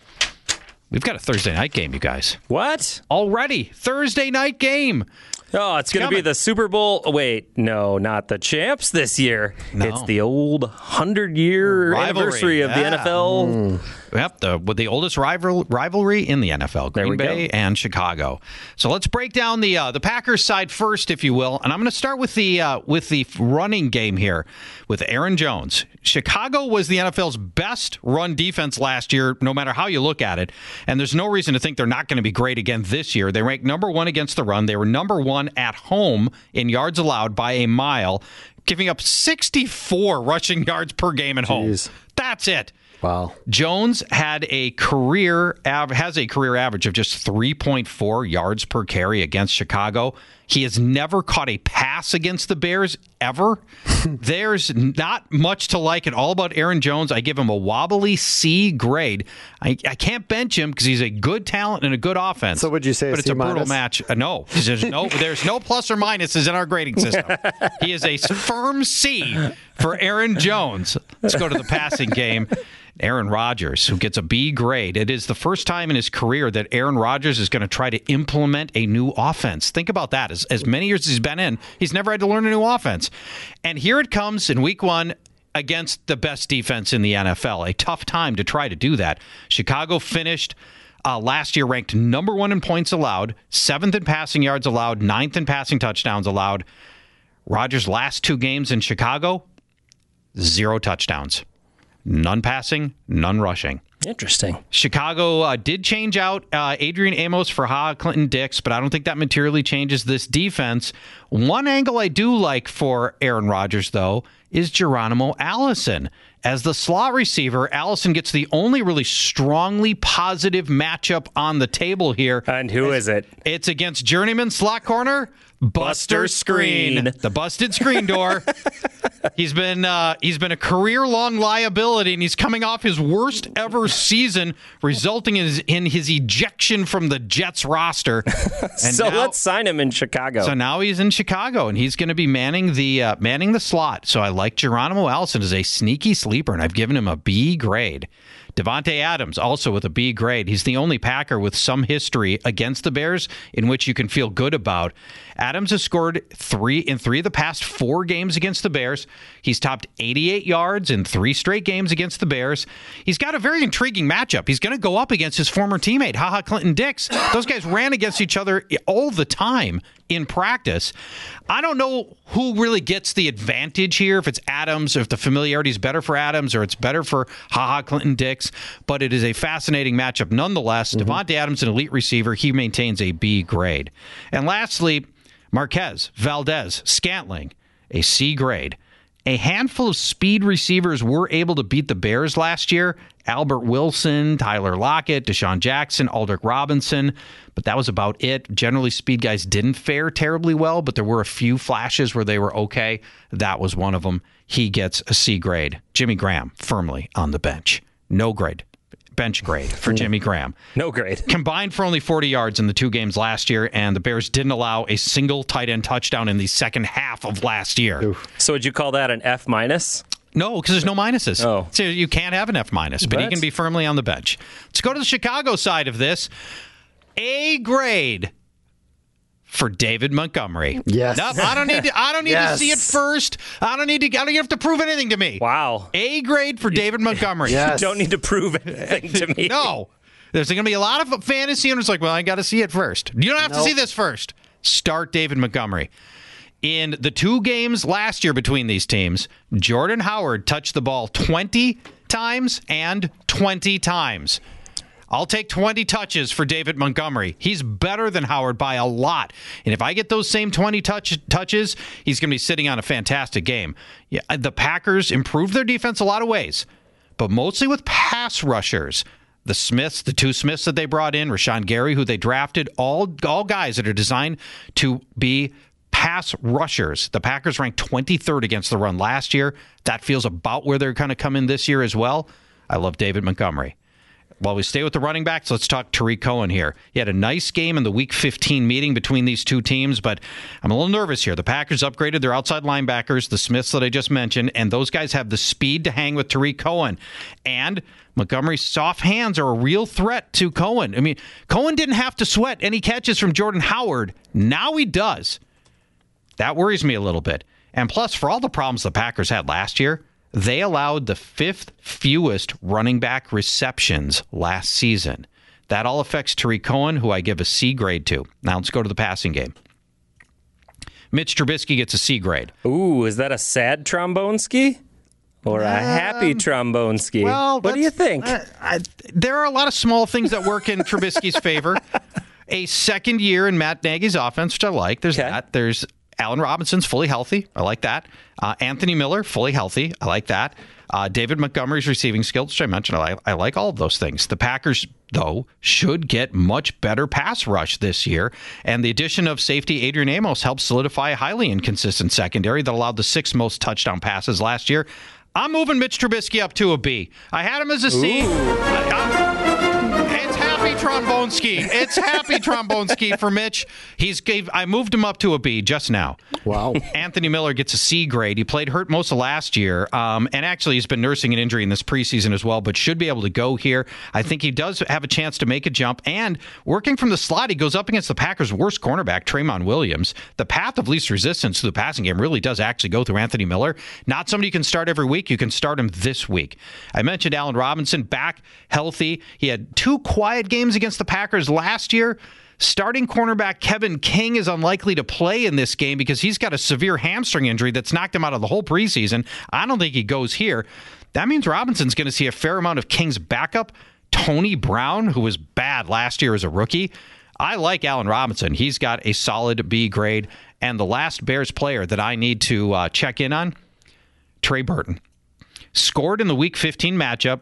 We've got a Thursday night game, you guys. What? Already. Thursday night game. Oh, it's going to be coming. the Super Bowl. Oh, wait, no, not the champs this year. No. It's the old hundred-year Rivalry, anniversary of the yeah. N F L. Yep, the, with the oldest rival, rivalry in the N F L, There Green we go. Bay and Chicago. So let's break down the uh, the Packers side first, if you will, and I'm going to start with the uh, with the running game here with Aaron Jones. Chicago was the N F L's best run defense last year, no matter how you look at it, and there's no reason to think they're not going to be great again this year. They ranked number one against the run. They were number one at home in yards allowed by a mile, giving up sixty-four rushing yards per game at home. Jeez. That's it. Wow. Jones had a career av- has a career average of just three point four yards per carry against Chicago. He has never caught a pass against the Bears ever. There's not much to like at all about Aaron Jones. I give him a wobbly C grade. I, I can't bench him because he's a good talent and a good offense. So would you say a But it's C a brutal minus? match. Uh, no, there's no there's no plus or minuses in our grading system. He is a firm C for Aaron Jones. Let's go to the passing game. Aaron Rodgers, who gets a B grade. It is the first time in his career that Aaron Rodgers is going to try to implement a new offense. Think about that. As, as many years as he's been in, he's never had to learn a new offense. And here it comes in week one against the best defense in the N F L. A tough time to try to do that. Chicago finished uh, last year ranked number one in points allowed, seventh in passing yards allowed, ninth in passing touchdowns allowed. Rodgers' last two games in Chicago, zero touchdowns. None passing, none rushing. Interesting. Chicago uh, did change out uh, Adrian Amos for Ha Clinton Dix, but I don't think that materially changes this defense. One angle I do like for Aaron Rodgers, though, is Geronimo Allison. As the slot receiver, Allison gets the only really strongly positive matchup on the table here. And who is it? It's against journeyman slot corner Buster Screen, the busted screen door. He's been uh, he's been a career-long liability, and he's coming off his worst ever season, resulting in his, in his ejection from the Jets roster. And so now, let's sign him in Chicago. So now he's in Chicago, and he's going to be manning the uh, manning the slot. So I like Geronimo Allison as a sneaky sleeper, and I've given him a B grade. Devontae Adams, also with a B grade. He's the only Packer with some history against the Bears in which you can feel good about. Adams has scored three in three of the past four games against the Bears. He's topped eighty-eight yards in three straight games against the Bears. He's got a very intriguing matchup. He's going to go up against his former teammate, Ha Ha Clinton Dix. Those guys ran against each other all the time in practice. I don't know who really gets the advantage here, if it's Adams, or if the familiarity is better for Adams, or it's better for Ha Ha Clinton Dix, but it is a fascinating matchup nonetheless. Mm-hmm. Devontae Adams, an elite receiver. He maintains a B grade. And lastly, Marquez, Valdez, Scantling, a C grade. A handful of speed receivers were able to beat the Bears last year. Albert Wilson, Tyler Lockett, Deshaun Jackson, Aldrick Robinson, but that was about it. Generally, speed guys didn't fare terribly well, but there were a few flashes where they were okay. That was one of them. He gets a C grade. Jimmy Graham, firmly on the bench. No grade. Bench grade for Jimmy Graham. No grade. Combined for only forty yards in the two games last year, and the Bears didn't allow a single tight end touchdown in the second half of last year. Oof. So would you call that an F minus? No, because there's no minuses. Oh. So you can't have an F minus, but What? he can be firmly on the bench. Let's go to the Chicago side of this. A grade for David Montgomery. Yes. Nope, I don't need to, I don't need Yes. to see it first. I don't need to I don't have to prove anything to me. Wow. A grade for David Montgomery. Yes. You don't need to prove anything to me. No. There's going to be a lot of fantasy owners like, well, I got to see it first. You don't have Nope. to see this first. Start David Montgomery. In the two games last year between these teams, Jordan Howard touched the ball twenty times and twenty times. I'll take twenty touches for David Montgomery. He's better than Howard by a lot. And if I get those same twenty touch, touches, he's going to be sitting on a fantastic game. Yeah, the Packers improved their defense a lot of ways, but mostly with pass rushers. The Smiths, the two Smiths that they brought in, Rashawn Gary, who they drafted, all, all guys that are designed to be pass rushers. The Packers ranked twenty-third against the run last year. That feels about where they're going to come in this year as well. I love David Montgomery. While we stay with the running backs, let's talk Tariq Cohen here. He had a nice game in the Week fifteen meeting between these two teams, but I'm a little nervous here. The Packers upgraded their outside linebackers, the Smiths that I just mentioned, and those guys have the speed to hang with Tariq Cohen. And Montgomery's soft hands are a real threat to Cohen. I mean, Cohen didn't have to sweat any catches from Jordan Howard. Now he does. That worries me a little bit. And plus, for all the problems the Packers had last year, they allowed the fifth fewest running back receptions last season. That all affects Tariq Cohen, who I give a C grade to. Now let's go to the passing game. Mitch Trubisky gets a C grade. Ooh, is that a sad trombone ski? Or a happy trombone ski? Well, what do you think? Uh, I, there are a lot of small things that work in Trubisky's favor. A second year in Matt Nagy's offense, which I like. There's Okay. that. There's Allen Robinson's fully healthy. I like that. Uh, Anthony Miller, fully healthy. I like that. Uh, David Montgomery's receiving skills, which I mentioned. I like, I like all of those things. The Packers, though, should get much better pass rush this year. And the addition of safety Adrian Amos helps solidify a highly inconsistent secondary that allowed the sixth most touchdown passes last year. I'm moving Mitch Trubisky up to a B. I had him as a C. I, I'm, it's happy trombone ski. It's happy trombone ski for Mitch. He's gave. I moved him up to a B just now. Wow. Anthony Miller gets a C grade. He played hurt most of last year, um, and actually he's been nursing an injury in this preseason as well, but should be able to go here. I think he does have a chance to make a jump, and working from the slot, he goes up against the Packers' worst cornerback, Traymon Williams. The path of least resistance to the passing game really does actually go through Anthony Miller. Not somebody you can start every week. You can start him this week. I mentioned Allen Robinson, back healthy. He had two quiet games against the Packers last year. Starting cornerback Kevin King is unlikely to play in this game because he's got a severe hamstring injury that's knocked him out of the whole preseason. I don't think he goes here. That means Robinson's going to see a fair amount of King's backup, Tony Brown, who was bad last year as a rookie. I like Allen Robinson. He's got a solid B grade. And the last Bears player that I need to uh, check in on, Trey Burton. Scored in the Week fifteen matchup.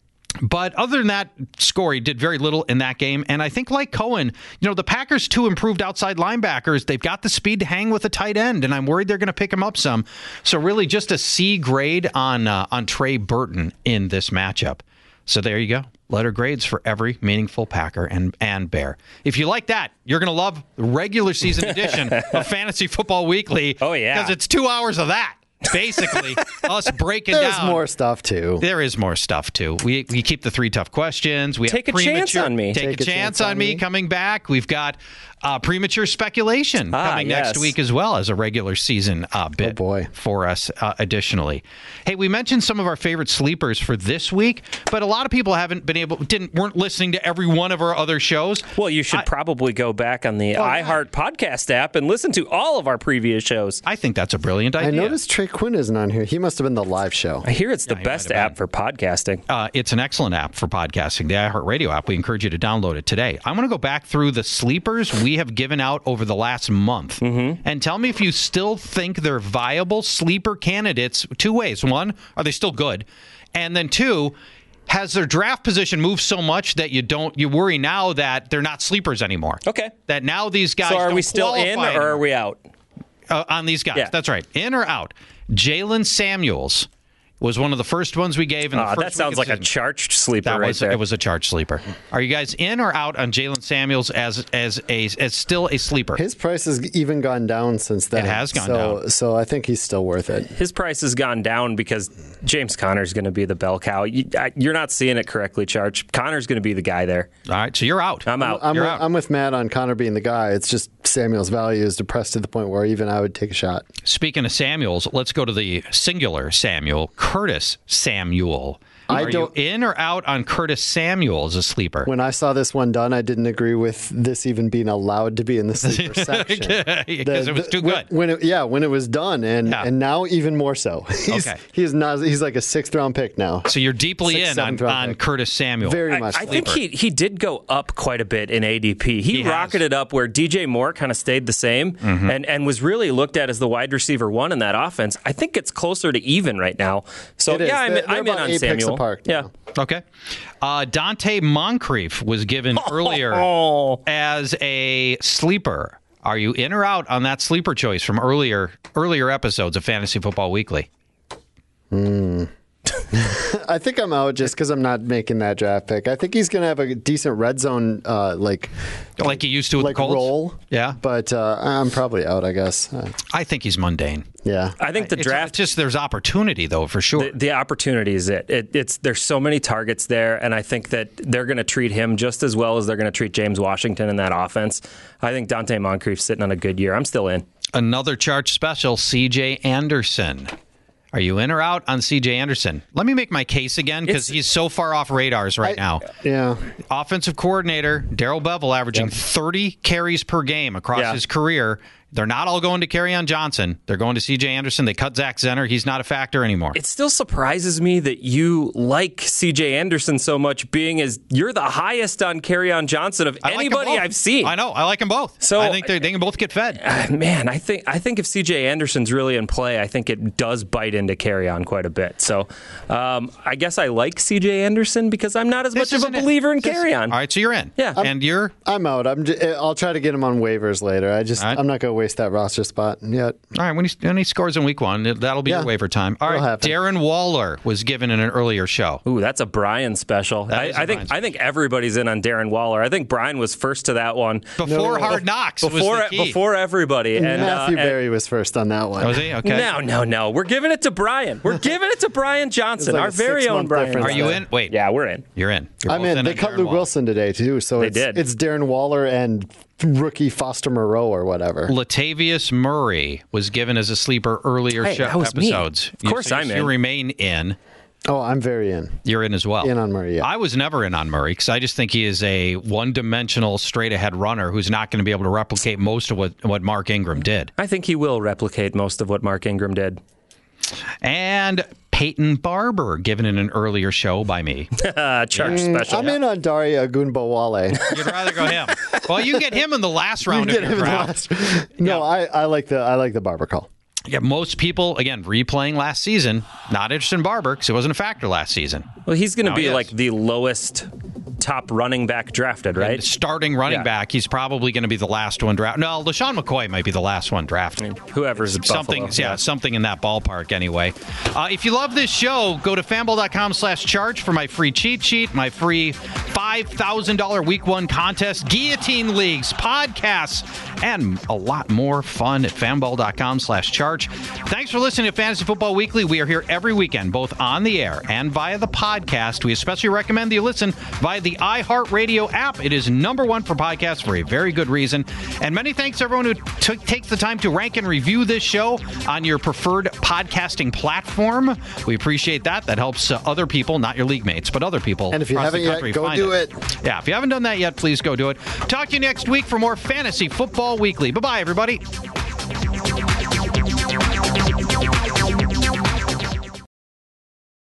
But other than that score, he did very little in that game. And I think like Cohen, you know, the Packers, two improved outside linebackers. They've got the speed to hang with a tight end, and I'm worried they're going to pick him up some. So really just a C grade on uh, on Trey Burton in this matchup. So there you go. Letter grades for every meaningful Packer and, and Bear. If you like that, you're going to love the regular season edition of Fantasy Football Weekly. Oh, yeah. Because it's two hours of that. Basically, us breaking There's down. There's more stuff, too. There is more stuff, too. We we keep the three tough questions. We Take have a chance on me. Take, Take a, a chance, chance on me coming back. We've got uh, premature speculation ah, coming yes. next week as well as a regular season uh, bit oh boy. for us uh, additionally. Hey, we mentioned some of our favorite sleepers for this week, but a lot of people haven't been able, didn't weren't listening to every one of our other shows. Well, you should I, probably go back on the oh, iHeart yeah. podcast app and listen to all of our previous shows. I think that's a brilliant idea. I noticed Trey Quinn isn't on here. He must have been the live show. I hear it's the yeah, best app for podcasting. Uh, it's an excellent app for podcasting, the iHeartRadio app. We encourage you to download it today. I want to go back through the sleepers we have given out over the last month mm-hmm. and tell me if you still think they're viable sleeper candidates two ways. One, are they still good? And then two, has their draft position moved so much that you don't you worry now that they're not sleepers anymore? Okay. That now these guys So are don't we still in or anymore. are we out? Uh, on these guys. Yeah. That's right. In or out. Jalen Samuels was one of the first ones we gave. In the uh, first that sounds like a charged sleeper that right was, there. It was a charged sleeper. Are you guys in or out on Jalen Samuels as as a as still a sleeper? His price has even gone down since then. It has gone so, down. So I think he's still worth it. His price has gone down because James Conner's going to be the bell cow. You, I, you're not seeing it correctly, Charge. Conner's going to be the guy there. All right, so you're out. I'm out. I'm, you're with, out. I'm with Matt on Conner being the guy. It's just Samuel's value is depressed to the point where even I would take a shot. Speaking of Samuels, let's go to the singular Samuel, Curtis Samuel. I Are don't, you in or out on Curtis Samuel as a sleeper? When I saw this one done, I didn't agree with this even being allowed to be in the sleeper section. Because it was too when, good. When it, yeah, when it was done, and Yeah. and now even more so. He's, Okay. he's not. He's like a sixth round pick now. So you're deeply Sixth, in on, seventh round on pick. Curtis Samuel. Very I, much. I so. think he he did go up quite a bit in A D P. He, He has. rocketed up where D J Moore kind of stayed the same Mm-hmm. and, and was really looked at as the wide receiver one in that offense. I think it's closer to even right now. So It is. yeah, I'm, They're- I'm in they're about on eight picks Samuel. apart yeah. now. Okay. Uh, Dante Moncrief was given earlier Oh. as a sleeper. Are you in or out on that sleeper choice from earlier earlier episodes of Fantasy Football Weekly? Hmm. I think I'm out just because I'm not making that draft pick. I think he's going to have a decent red zone, uh, like Like he used to with like the Colts? roll. Yeah. But uh, I'm probably out. I guess. Uh, I think he's mundane. yeah. I think the It's- draft it's just there's opportunity, though, for sure. The, the opportunity is it. it. It's there's so many targets there, and I think that they're going to treat him just as well as they're going to treat James Washington in that offense. I think Dante Moncrief's sitting on a good year. I'm still in. Another charge special, C J Anderson. Are you in or out on C J Anderson? Let me make my case again because It's- he's so far off radars right I- now. Yeah. Offensive coordinator Darrell Bevell averaging thirty carries per game across Yeah. his career. They're not all going to Kerryon Johnson. They're going to C J Anderson. They cut Zach Zenner. He's not a factor anymore. It still surprises me that you like C J Anderson so much, being as you're the highest on Kerryon Johnson of I like them anybody both. I've seen. I know. I like them both. So- I think they they can both get fed. Uh, Man, I think I think if C J Anderson's really in play, I think it does bite into Kerryon quite a bit. So um, I guess I like C J Anderson because I'm not as This much of a isn't it. believer in This- Kerryon. All right, so you're in. Yeah. and you're I'm out. I'm. J- I'll try to get him on waivers later. I just. All right. I'm not going to waste that roster spot yet. all right. When he when he scores in week one, that'll be Yeah. your waiver time. All It'll right, happen. Darren Waller was given in an earlier show. Ooh, that's a Brian special. That I, is a I think Brian I think everybody's in on Darren Waller. I think Brian was first to that one Before Hard Knocks before was the key. before everybody. And, Matthew uh, and- Berry was first on that one. Was he? Okay. No, no, no. We're giving it to Brian. We're giving it to Brian Johnson, like our a very own six-month Brian. difference Are you there. in? Wait. Yeah, we're in. You're in. You're I'm both in. They on cut Darren Luke Waller. Wilson today too, so They it's, did. it's Darren Waller and rookie Foster Moreau or whatever. Latavius Murray was given as a sleeper earlier Hey, show that was me. episodes. Of course you, I'm you in. remain in. Oh, I'm very in. You're in as well. In on Murray, yeah. I was never in on Murray because I just think he is a one-dimensional, straight-ahead runner who's not going to be able to replicate most of what, what Mark Ingram did. I think he will replicate most of what Mark Ingram did. And Peyton Barber, given in an earlier show by me. uh, Charge special. I'm in on Daria Agunbowale. You'd rather go him. Well, you get him in the last round of your draft. No, Yeah. I, I like the I like the Barber call. Yeah, most people, again, replaying last season, not interested in Barber because it wasn't a factor last season. Well, he's going to Now be he is. like the lowest top running back drafted, right? Starting running Yeah. back, he's probably going to be the last one drafted. No, LaShawn McCoy might be the last one drafted. Whoever's at Something, Buffalo. yeah, something in that ballpark anyway. Uh, if you love this show, go to fanball.com slash charge for my free cheat sheet, my free five thousand dollars week one contest, guillotine leagues, podcasts, and a lot more fun at fanball.com slash charge. Thanks for listening to Fantasy Football Weekly. We are here every weekend, both on the air and via the podcast. We especially recommend that you listen via the iHeartRadio app. It is number one for podcasts for a very good reason. And many thanks to everyone who t- takes the time to rank and review this show on your preferred podcasting platform. We appreciate that. That helps uh, other people, not your league mates, but other people. And if you across the haven't yet, country go find do it. Yeah, if you haven't done that yet, please go do it. Talk to you next week for more Fantasy Football Weekly. Bye-bye, everybody.